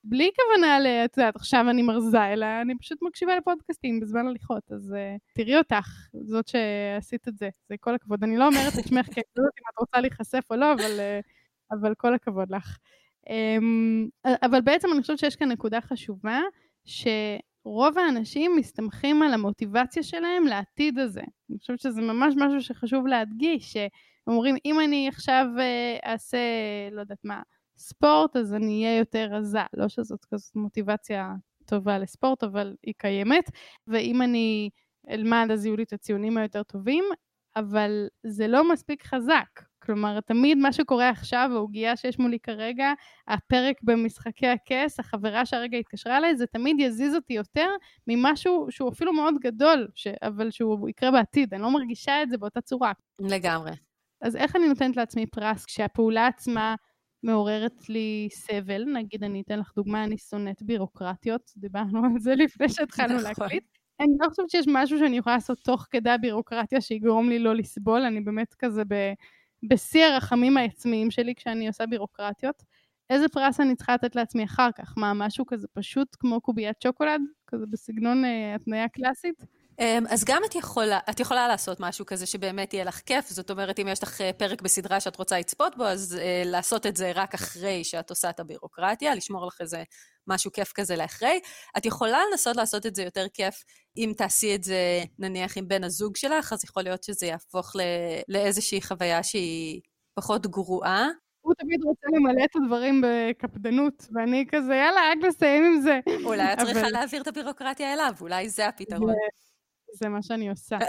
בלי כוונה את יודעת, עכשיו אני מרזה, אלא אני פשוט מקשיבה לפודקאסטים בזמן הליכות, אז uh, תראי אותך, זאת שעשית את זה, זה כל הכבוד. אני לא אומרת לשמך, כי אני לא יודעת אם את רוצה להיחשף או לא, אבל, uh, אבל כל הכבוד לך. Um, אבל בעצם אני חושבת שיש כאן נקודה חשובה, שרוב האנשים מסתמכים על המוטיבציה שלהם לעתיד הזה. אני חושבת שזה ממש משהו שחשוב להדגיש, שאומרים, אם אני עכשיו uh, אעשה, לא יודעת מה, ספורט, אז אני אהיה יותר רזה. לא שזאת כזאת מוטיבציה טובה לספורט, אבל היא קיימת. ואם אני אלמד, אז יהיו לי את הציונים היותר טובים, אבל זה לא מספיק חזק. כלומר, תמיד מה שקורה עכשיו, ההוגייה שיש מולי כרגע, הפרק במשחקי הכס, החברה שהרגע התקשרה אליי, זה תמיד יזיז אותי יותר ממשהו שהוא אפילו מאוד גדול, ש... אבל שהוא יקרה בעתיד. אני לא מרגישה את זה באותה צורה. לגמרי. אז איך אני נותנת לעצמי פרס כשהפעולה עצמה מעוררת לי סבל? נגיד, אני אתן לך דוגמה, אני שונאת בירוקרטיות, דיברנו על זה לפני שהתחלנו להקליט. אני לא חושבת שיש משהו שאני יכולה לעשות תוך כדי הבירוקרטיה שיגרום לי לא לסבול, אני באמת כזה ב... בשיא הרחמים העצמיים שלי כשאני עושה בירוקרטיות. איזה פרס אני צריכה לתת לעצמי אחר כך? מה, משהו כזה פשוט כמו קוביית שוקולד? כזה בסגנון אה, התניה קלאסית? אז גם את יכולה, את יכולה לעשות משהו כזה שבאמת יהיה לך כיף, זאת אומרת, אם יש לך פרק בסדרה שאת רוצה לצפות בו, אז אה, לעשות את זה רק אחרי שאת עושה את הבירוקרטיה, לשמור לך איזה משהו כיף כזה לאחרי. את יכולה לנסות לעשות את זה יותר כיף, אם תעשי את זה נניח עם בן הזוג שלך, אז יכול להיות שזה יהפוך ל, לאיזושהי חוויה שהיא פחות גרועה. הוא תמיד רוצה למלא את הדברים בקפדנות, ואני כזה, יאללה, רק לסיים עם זה. אולי את צריכה להעביר את הבירוקרטיה אליו, אולי זה הפתרון. זה מה שאני עושה,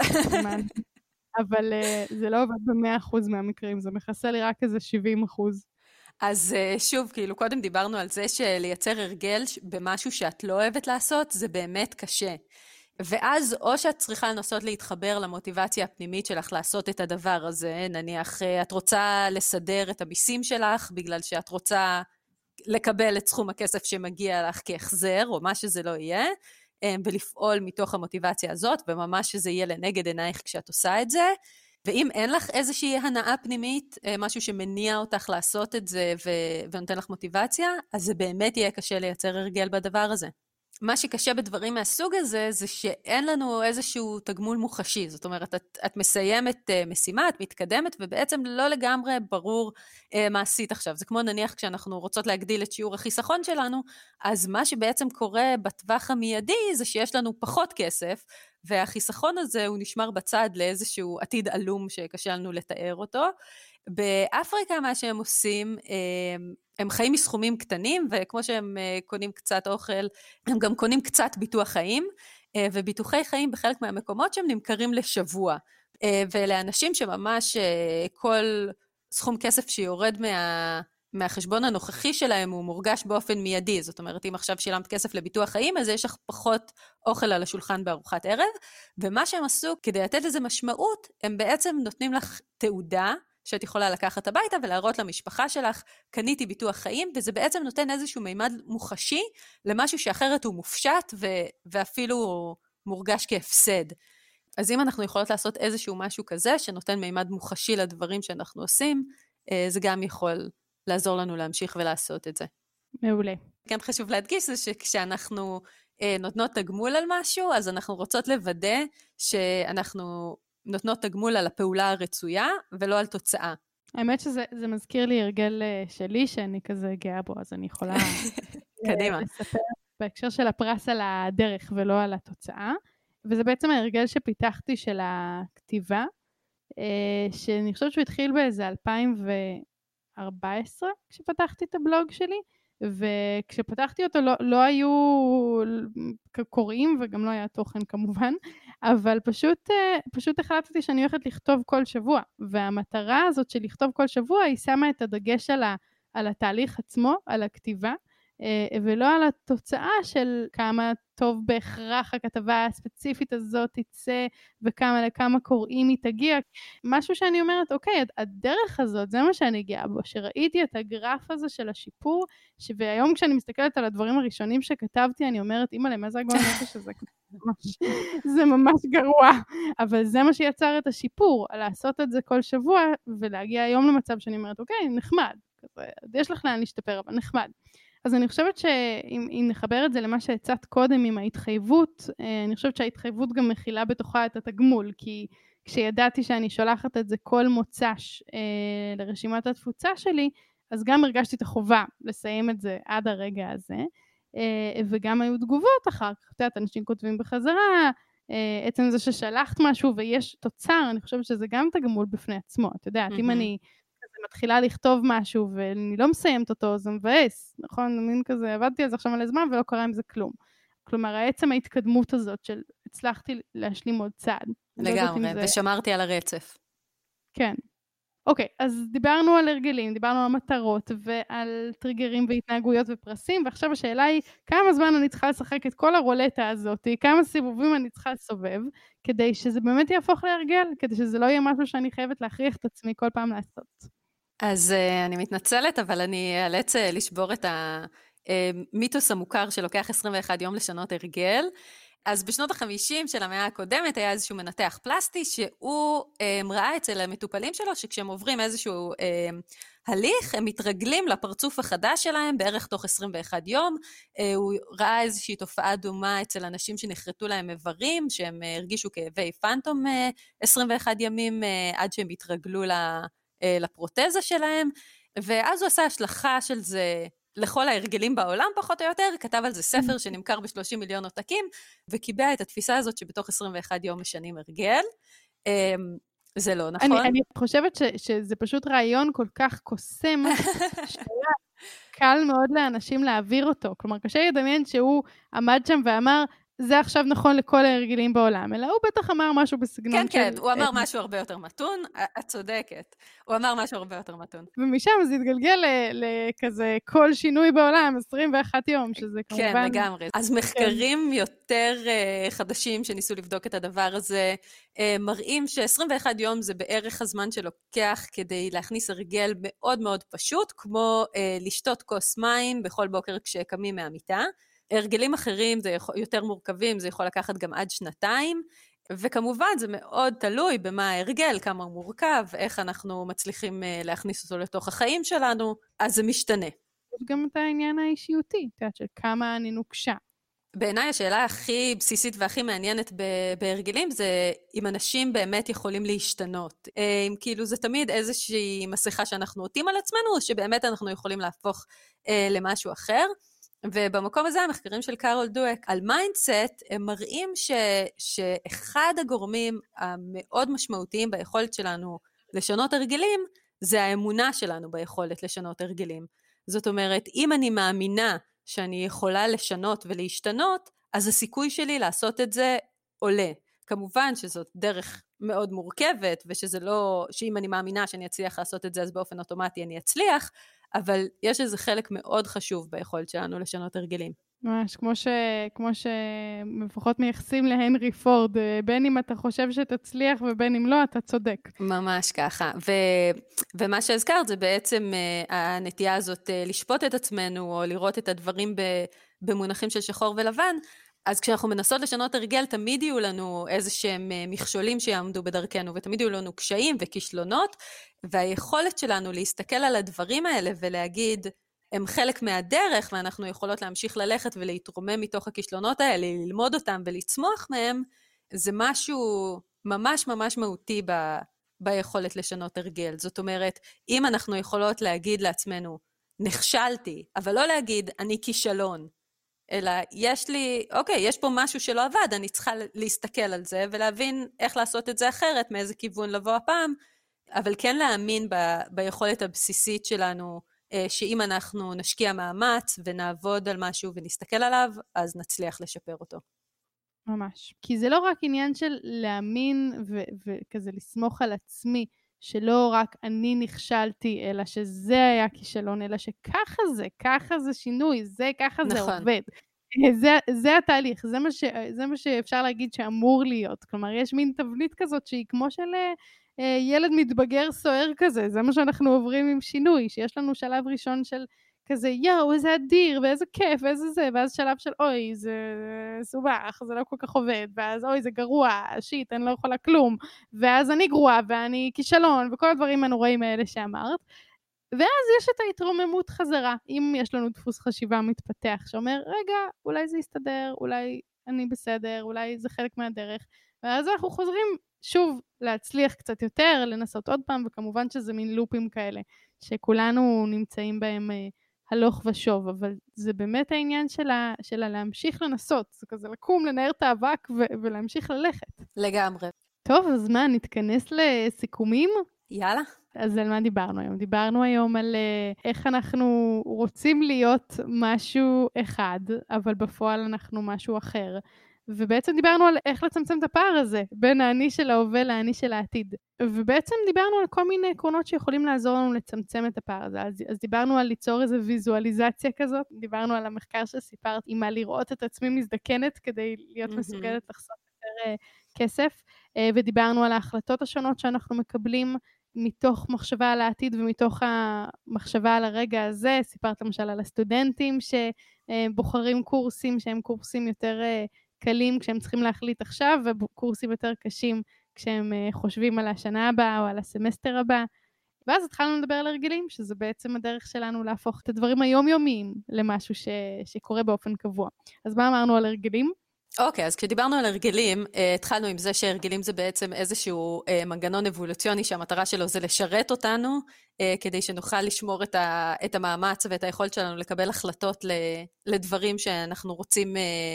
אבל זה לא עובד ב-מאה אחוז מהמקרים, זה מכסה לי רק איזה שבעים אחוז. אז שוב, כאילו קודם דיברנו על זה שלייצר הרגל במשהו שאת לא אוהבת לעשות, זה באמת קשה. ואז או שאת צריכה לנסות להתחבר למוטיבציה הפנימית שלך לעשות את הדבר הזה, נניח את רוצה לסדר את המיסים שלך, בגלל שאת רוצה לקבל את סכום הכסף שמגיע לך כהחזר, או מה שזה לא יהיה, ולפעול מתוך המוטיבציה הזאת, וממש שזה יהיה לנגד עינייך כשאת עושה את זה. ואם אין לך איזושהי הנאה פנימית, משהו שמניע אותך לעשות את זה ו- ונותן לך מוטיבציה, אז זה באמת יהיה קשה לייצר הרגל בדבר הזה. מה שקשה בדברים מהסוג הזה, זה שאין לנו איזשהו תגמול מוחשי. זאת אומרת, את, את מסיימת משימה, את מתקדמת, ובעצם לא לגמרי ברור מה עשית עכשיו. זה כמו נניח כשאנחנו רוצות להגדיל את שיעור החיסכון שלנו, אז מה שבעצם קורה בטווח המיידי, זה שיש לנו פחות כסף, והחיסכון הזה הוא נשמר בצד לאיזשהו עתיד עלום שקשה לנו לתאר אותו. באפריקה מה שהם עושים, הם חיים מסכומים קטנים, וכמו שהם קונים קצת אוכל, הם גם קונים קצת ביטוח חיים, וביטוחי חיים בחלק מהמקומות שהם נמכרים לשבוע. ולאנשים שממש כל סכום כסף שיורד מה... מהחשבון הנוכחי שלהם הוא מורגש באופן מיידי, זאת אומרת, אם עכשיו שילמת כסף לביטוח חיים, אז יש לך פחות אוכל על השולחן בארוחת ערב, ומה שהם עשו, כדי לתת לזה משמעות, הם בעצם נותנים לך תעודה, שאת יכולה לקחת הביתה ולהראות למשפחה שלך, קניתי ביטוח חיים, וזה בעצם נותן איזשהו מימד מוחשי, למשהו שאחרת הוא מופשט, ו- ואפילו מורגש כהפסד. אז אם אנחנו יכולות לעשות איזשהו משהו כזה, שנותן מימד מוחשי לדברים שאנחנו עושים, זה גם יכול לעזור לנו להמשיך ולעשות את זה. מעולה. כן חשוב להדגיש זה שכשאנחנו אה, נותנות תגמול על משהו, אז אנחנו רוצות לוודא שאנחנו נותנות תגמול על הפעולה הרצויה, ולא על תוצאה. האמת שזה זה מזכיר לי הרגל שלי, שאני כזה גאה בו, אז אני יכולה קדימה. לספר בהקשר של הפרס על הדרך ולא על התוצאה. וזה בעצם ההרגל שפיתחתי של הכתיבה, שאני חושבת שהוא התחיל באיזה אלפיים וארבע עשרה, כשפתחתי את הבלוג שלי, וכשפתחתי אותו לא, לא היו קוראים, וגם לא היה תוכן כמובן, אבל פשוט, פשוט החלטתי שאני הולכת לכתוב כל שבוע, והמטרה הזאת של לכתוב כל שבוע, היא שמה את הדגש על, ה, על התהליך עצמו, על הכתיבה, ולא על התוצאה של כמה טוב בהכרח הכתבה הספציפית הזאת תצא, וכמה לכמה קוראים היא תגיע. משהו שאני אומרת, אוקיי, הדרך הזאת, זה מה שאני גאה בו, שראיתי את הגרף הזה של השיפור, והיום כשאני מסתכלת על הדברים הראשונים שכתבתי, אני אומרת, אמא, למה זה הגול נפש הזה? זה ממש גרוע, אבל זה מה שיצר את השיפור, לעשות את זה כל שבוע, ולהגיע היום למצב שאני אומרת, אוקיי, נחמד, יש לך לאן להשתפר, אבל נחמד. אז אני חושבת שאם אם נחבר את זה למה שהצעת קודם עם ההתחייבות, אני חושבת שההתחייבות גם מכילה בתוכה את התגמול, כי כשידעתי שאני שולחת את זה כל מוצ"ש אה, לרשימת התפוצה שלי, אז גם הרגשתי את החובה לסיים את זה עד הרגע הזה, אה, וגם היו תגובות אחר כך, את יודעת, אנשים כותבים בחזרה, אה, עצם זה ששלחת משהו ויש תוצר, אני חושבת שזה גם תגמול בפני עצמו, את יודעת, mm-hmm. אם אני מתחילה לכתוב משהו ואני לא מסיימת אותו, זה מבאס, נכון? מין כזה, עבדתי על זה עכשיו מלא זמן ולא קרה עם זה כלום. כלומר, העצם ההתקדמות הזאת של הצלחתי להשלים עוד צעד. לגמרי, זה... ושמרתי על הרצף. כן. אוקיי, אז דיברנו על הרגלים, דיברנו על מטרות ועל טריגרים והתנהגויות ופרסים, ועכשיו השאלה היא, כמה זמן אני צריכה לשחק את כל הרולטה הזאת, כמה סיבובים אני צריכה לסובב, כדי שזה באמת יהפוך להרגל, כדי שזה לא יהיה משהו שאני חייבת להכריח את עצמי כל פעם לעשות. אז uh, אני מתנצלת, אבל אני אאלץ uh, לשבור את המיתוס המוכר שלוקח עשרים ואחד יום לשנות הרגל. אז בשנות ה-חמישים של המאה הקודמת היה איזשהו מנתח פלסטי, שהוא um, ראה אצל המטופלים שלו, שכשהם עוברים איזשהו um, הליך, הם מתרגלים לפרצוף החדש שלהם בערך תוך עשרים ואחד יום. Uh, הוא ראה איזושהי תופעה דומה אצל אנשים שנחרטו להם איברים, שהם uh, הרגישו כאבי פנטום uh, עשרים ואחד ימים uh, עד שהם התרגלו ל... לפרוטזה שלהם, ואז הוא עשה השלכה של זה לכל ההרגלים בעולם פחות או יותר, כתב על זה ספר שנמכר ב-שלושים מיליון עותקים, וקיבע את התפיסה הזאת שבתוך עשרים ואחד יום משנים הרגל. זה לא נכון. אני, אני חושבת ש, שזה פשוט רעיון כל כך קוסם, שהיה קל מאוד לאנשים להעביר אותו. כלומר, קשה לדמיין שהוא עמד שם ואמר, זה עכשיו נכון לכל ההרגלים בעולם, אלא הוא בטח אמר משהו בסגנון כן, של... כן, כן, הוא אמר משהו הרבה יותר מתון, את צודקת. הוא אמר משהו הרבה יותר מתון. ומשם זה התגלגל לכזה כל שינוי בעולם, עשרים ואחד יום, שזה כמובן... כן, לגמרי. אז מחקרים יותר חדשים שניסו לבדוק את הדבר הזה, מראים ש-עשרים ואחד יום זה בערך הזמן שלוקח כדי להכניס הרגל מאוד מאוד פשוט, כמו לשתות כוס מים בכל בוקר כשקמים מהמיטה. הרגלים אחרים זה יכול, יותר מורכבים, זה יכול לקחת גם עד שנתיים, וכמובן זה מאוד תלוי במה ההרגל, כמה הוא מורכב, איך אנחנו מצליחים להכניס אותו לתוך החיים שלנו, אז זה משתנה. יש גם את העניין האישיותי, את יודעת, של כמה אני נוקשה. בעיניי השאלה הכי בסיסית והכי מעניינת בהרגלים, זה אם אנשים באמת יכולים להשתנות. אם כאילו זה תמיד איזושהי מסכה שאנחנו עוטים על עצמנו, או שבאמת אנחנו יכולים להפוך למשהו אחר. ובמקום הזה המחקרים של קארול דואק על מיינדסט, הם מראים ש, שאחד הגורמים המאוד משמעותיים ביכולת שלנו לשנות הרגלים, זה האמונה שלנו ביכולת לשנות הרגלים. זאת אומרת, אם אני מאמינה שאני יכולה לשנות ולהשתנות, אז הסיכוי שלי לעשות את זה עולה. כמובן שזאת דרך מאוד מורכבת, ושזה לא, שאם אני מאמינה שאני אצליח לעשות את זה, אז באופן אוטומטי אני אצליח, אבל יש איזה חלק מאוד חשוב ביכולת שלנו לשנות הרגלים. ממש, כמו ש... כמו שמפחות מייחסים להנרי פורד, בין אם אתה חושב שתצליח ובין אם לא, אתה צודק. ממש ככה. ו... ומה שהזכרת זה בעצם הנטייה הזאת לשפוט את עצמנו, או לראות את הדברים במונחים של שחור ולבן, אז כשאנחנו מנסות לשנות הרגל, תמיד יהיו לנו איזה שהם מכשולים שיעמדו בדרכנו, ותמיד יהיו לנו קשיים וכישלונות, והיכולת שלנו להסתכל על הדברים האלה ולהגיד, הם חלק מהדרך, ואנחנו יכולות להמשיך ללכת ולהתרומם מתוך הכישלונות האלה, ללמוד אותם ולצמוח מהם, זה משהו ממש ממש מהותי ב, ביכולת לשנות הרגל. זאת אומרת, אם אנחנו יכולות להגיד לעצמנו, נכשלתי, אבל לא להגיד, אני כישלון, אלא יש לי, אוקיי, יש פה משהו שלא עבד, אני צריכה להסתכל על זה, ולהבין איך לעשות את זה אחרת, מאיזה כיוון לבוא הפעם, אבל כן להאמין ב, ביכולת הבסיסית שלנו, שאם אנחנו נשקיע מאמץ, ונעבוד על משהו ונסתכל עליו, אז נצליח לשפר אותו. ממש. כי זה לא רק עניין של להאמין, ו- וכזה לסמוך על עצמי, שלא רק אני נכשלתי, אלא שזה היה כישלון, אלא שככה זה, ככה זה שינוי, זה ככה נכון. זה עובד. זה, זה התהליך, זה מה, ש, זה מה שאפשר להגיד שאמור להיות. כלומר, יש מין תבנית כזאת שהיא כמו של אה, ילד מתבגר סוער כזה, זה מה שאנחנו עוברים עם שינוי, שיש לנו שלב ראשון של כזה, יאו, איזה אדיר, ואיזה כיף, ואיזה זה, ואז שלב של, אוי, זה סובך, זה לא כל כך עובד, ואז, אוי, זה גרוע, שיט, אני לא יכולה כלום, ואז אני גרועה, ואני כישלון, וכל הדברים הנוראים האלה שאמרת, ואז יש את ההתרוממות חזרה, אם יש לנו דפוס חשיבה מתפתח, שאומר, רגע, אולי זה יסתדר, אולי אני בסדר, אולי זה חלק מהדרך, ואז אנחנו חוזרים שוב להצליח קצת יותר, לנסות עוד פעם, וכמובן שזה מין לופים כאלה, שכולנו נמצאים בהם אה, הלוך ושוב, אבל זה באמת העניין שלה, שלה להמשיך לנסות, זה כזה לקום, לנער את האבק ו- ולהמשיך ללכת. לגמרי. טוב, אז מה, נתכנס לסיכומים? יאללה. אז על מה דיברנו היום? דיברנו היום על uh, איך אנחנו רוצים להיות משהו אחד, אבל בפועל אנחנו משהו אחר. ובעצם דיברנו על איך לצמצם את הפער הזה, בין האני של ההווה לאני של העתיד. ובעצם דיברנו על כל מיני עקרונות שיכולים לעזור לנו לצמצם את הפער הזה. אז, אז דיברנו על ליצור איזו ויזואליזציה כזאת, דיברנו על המחקר שסיפרת, עם מה לראות את עצמי מזדקנת, כדי להיות mm-hmm. מסוגלת לחסוך יותר uh, כסף, uh, ודיברנו על ההחלטות השונות שאנחנו מקבלים, מתוך מחשבה על העתיד ומתוך המחשבה על הרגע הזה. סיפרת למשל על הסטודנטים שבוחרים קורסים שהם קורסים יותר קלים כשהם צריכים להחליט עכשיו, וקורסים יותר קשים כשהם חושבים על השנה הבאה או על הסמסטר הבא. ואז התחלנו לדבר על הרגלים, שזה בעצם הדרך שלנו להפוך את הדברים היומיומיים למשהו ש... שקורה באופן קבוע. אז מה אמרנו על הרגלים? אוקיי, okay, אז כשדיברנו על הרגלים, התחלנו עם זה שהרגלים זה בעצם איזשהו מנגנון אבולוציוני שהמטרה שלו זה לשרת אותנו, כדי שנוכל לשמור את, ה, את המאמץ ואת היכולת שלנו לקבל החלטות לדברים שאנחנו רוצים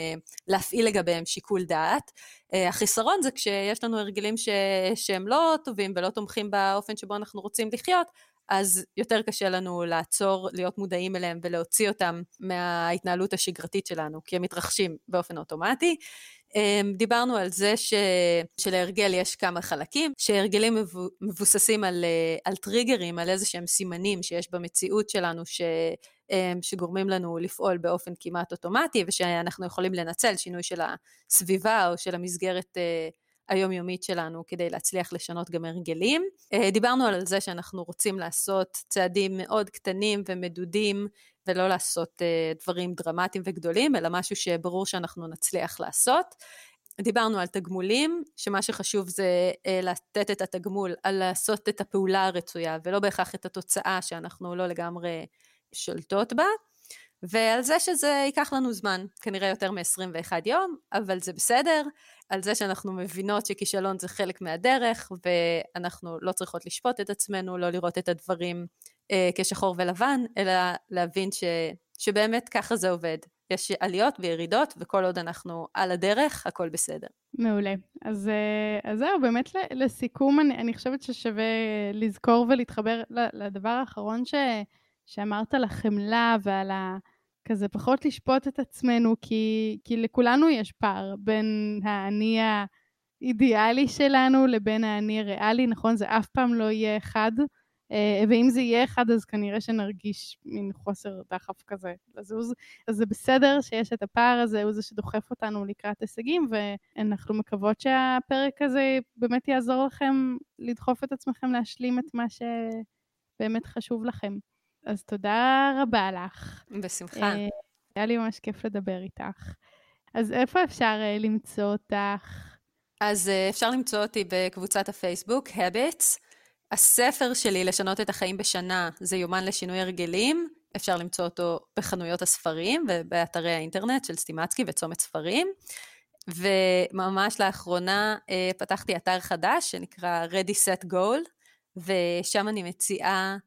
להפעיל לגביהם שיקול דעת. החיסרון זה כשיש לנו הרגלים ש, שהם לא טובים ולא תומכים באופן שבו אנחנו רוצים לחיות, אז יותר קשה לנו לעצור, להיות מודעים אליהם ולהוציא אותם מההתנהלות השגרתית שלנו, כי הם מתרחשים באופן אוטומטי. דיברנו על זה ש... שלהרגל יש כמה חלקים, שהרגלים מבוססים על, על טריגרים, על איזה שהם סימנים שיש במציאות שלנו, ש... שגורמים לנו לפעול באופן כמעט אוטומטי, ושאנחנו יכולים לנצל שינוי של הסביבה או של המסגרת היומיומית שלנו כדי להצליח לשנות גם הרגלים. דיברנו על זה שאנחנו רוצים לעשות צעדים מאוד קטנים ומדודים, ולא לעשות דברים דרמטיים וגדולים, אלא משהו שברור שאנחנו נצליח לעשות. דיברנו על תגמולים, שמה שחשוב זה לתת את התגמול על לעשות את הפעולה הרצויה, ולא בהכרח את התוצאה שאנחנו לא לגמרי שולטות בה, ועל זה שזה ייקח לנו זמן, כנראה יותר מ-עשרים ואחד יום, אבל זה בסדר, על זה שאנחנו מבינות שכישלון זה חלק מהדרך, ואנחנו לא צריכות לשפוט את עצמנו, לא לראות את הדברים אה, כשחור ולבן, אלא להבין ש, שבאמת ככה זה עובד. יש עליות וירידות, וכל עוד אנחנו על הדרך, הכל בסדר. מעולה. אז, אז זהו, באמת לסיכום, אני, אני חושבת ששווה לזכור ולהתחבר לדבר האחרון ש... שאמרת על החמלה ועל ה... כזה פחות לשפוט את עצמנו, כי, כי לכולנו יש פער בין האני האידיאלי שלנו לבין האני הריאלי, נכון? זה אף פעם לא יהיה אחד, ואם זה יהיה אחד, אז כנראה שנרגיש מין חוסר דחף כזה לזוז. אז זה בסדר שיש את הפער הזה, הוא זה שדוחף אותנו לקראת הישגים, ואנחנו מקוות שהפרק הזה באמת יעזור לכם לדחוף את עצמכם להשלים את מה שבאמת חשוב לכם. אז תודה רבה לך. בשמחה. היה לי ממש כיף לדבר איתך. אז איפה אפשר למצוא אותך? אז אפשר למצוא אותי בקבוצת הפייסבוק, Habits. הספר שלי, לשנות את החיים בשנה, זה יומן לשינוי הרגלים. אפשר למצוא אותו בחנויות הספרים ובאתרי האינטרנט של סטימצקי וצומת ספרים. וממש לאחרונה פתחתי אתר חדש שנקרא Ready Set Goal, ושם אני מציעה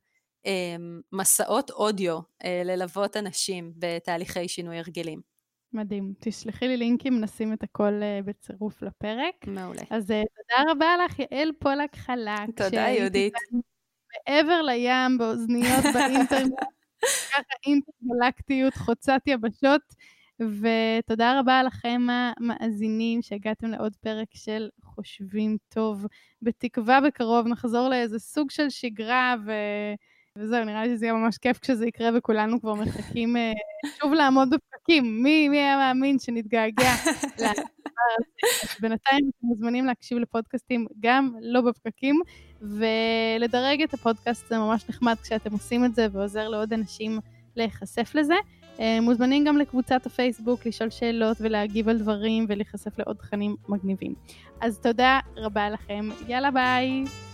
מסעות אודיו ללוות אנשים בתהליכי שינוי הרגלים. מדהים. תשלחי לי לינקים, נשים את הכל בצירוף לפרק. מעולה. אז תודה רבה לך, יעל פולק חלק. תודה, יהודית. מעבר לים, באוזניות, באינטרנט, ככה אינטרגלקטיות, חוצת יבשות, ותודה רבה לכם המאזינים שהגעתם לעוד פרק של חושבים טוב. בתקווה בקרוב נחזור לאיזה סוג של שגרה, ו... וזהו, נראה לי שזה יהיה ממש כיף כשזה יקרה, וכולנו כבר מחכים שוב לעמוד בפקקים. מי, מי היה מאמין שנתגעגע לדבר הזה? בינתיים אתם מוזמנים להקשיב לפודקאסטים גם לא בפקקים, ולדרג את הפודקאסט זה ממש נחמד כשאתם עושים את זה, ועוזר לעוד אנשים להיחשף לזה. מוזמנים גם לקבוצת הפייסבוק, לשאול שאלות ולהגיב על דברים, ולהיחשף לעוד תכנים מגניבים. אז תודה רבה לכם, יאללה ביי!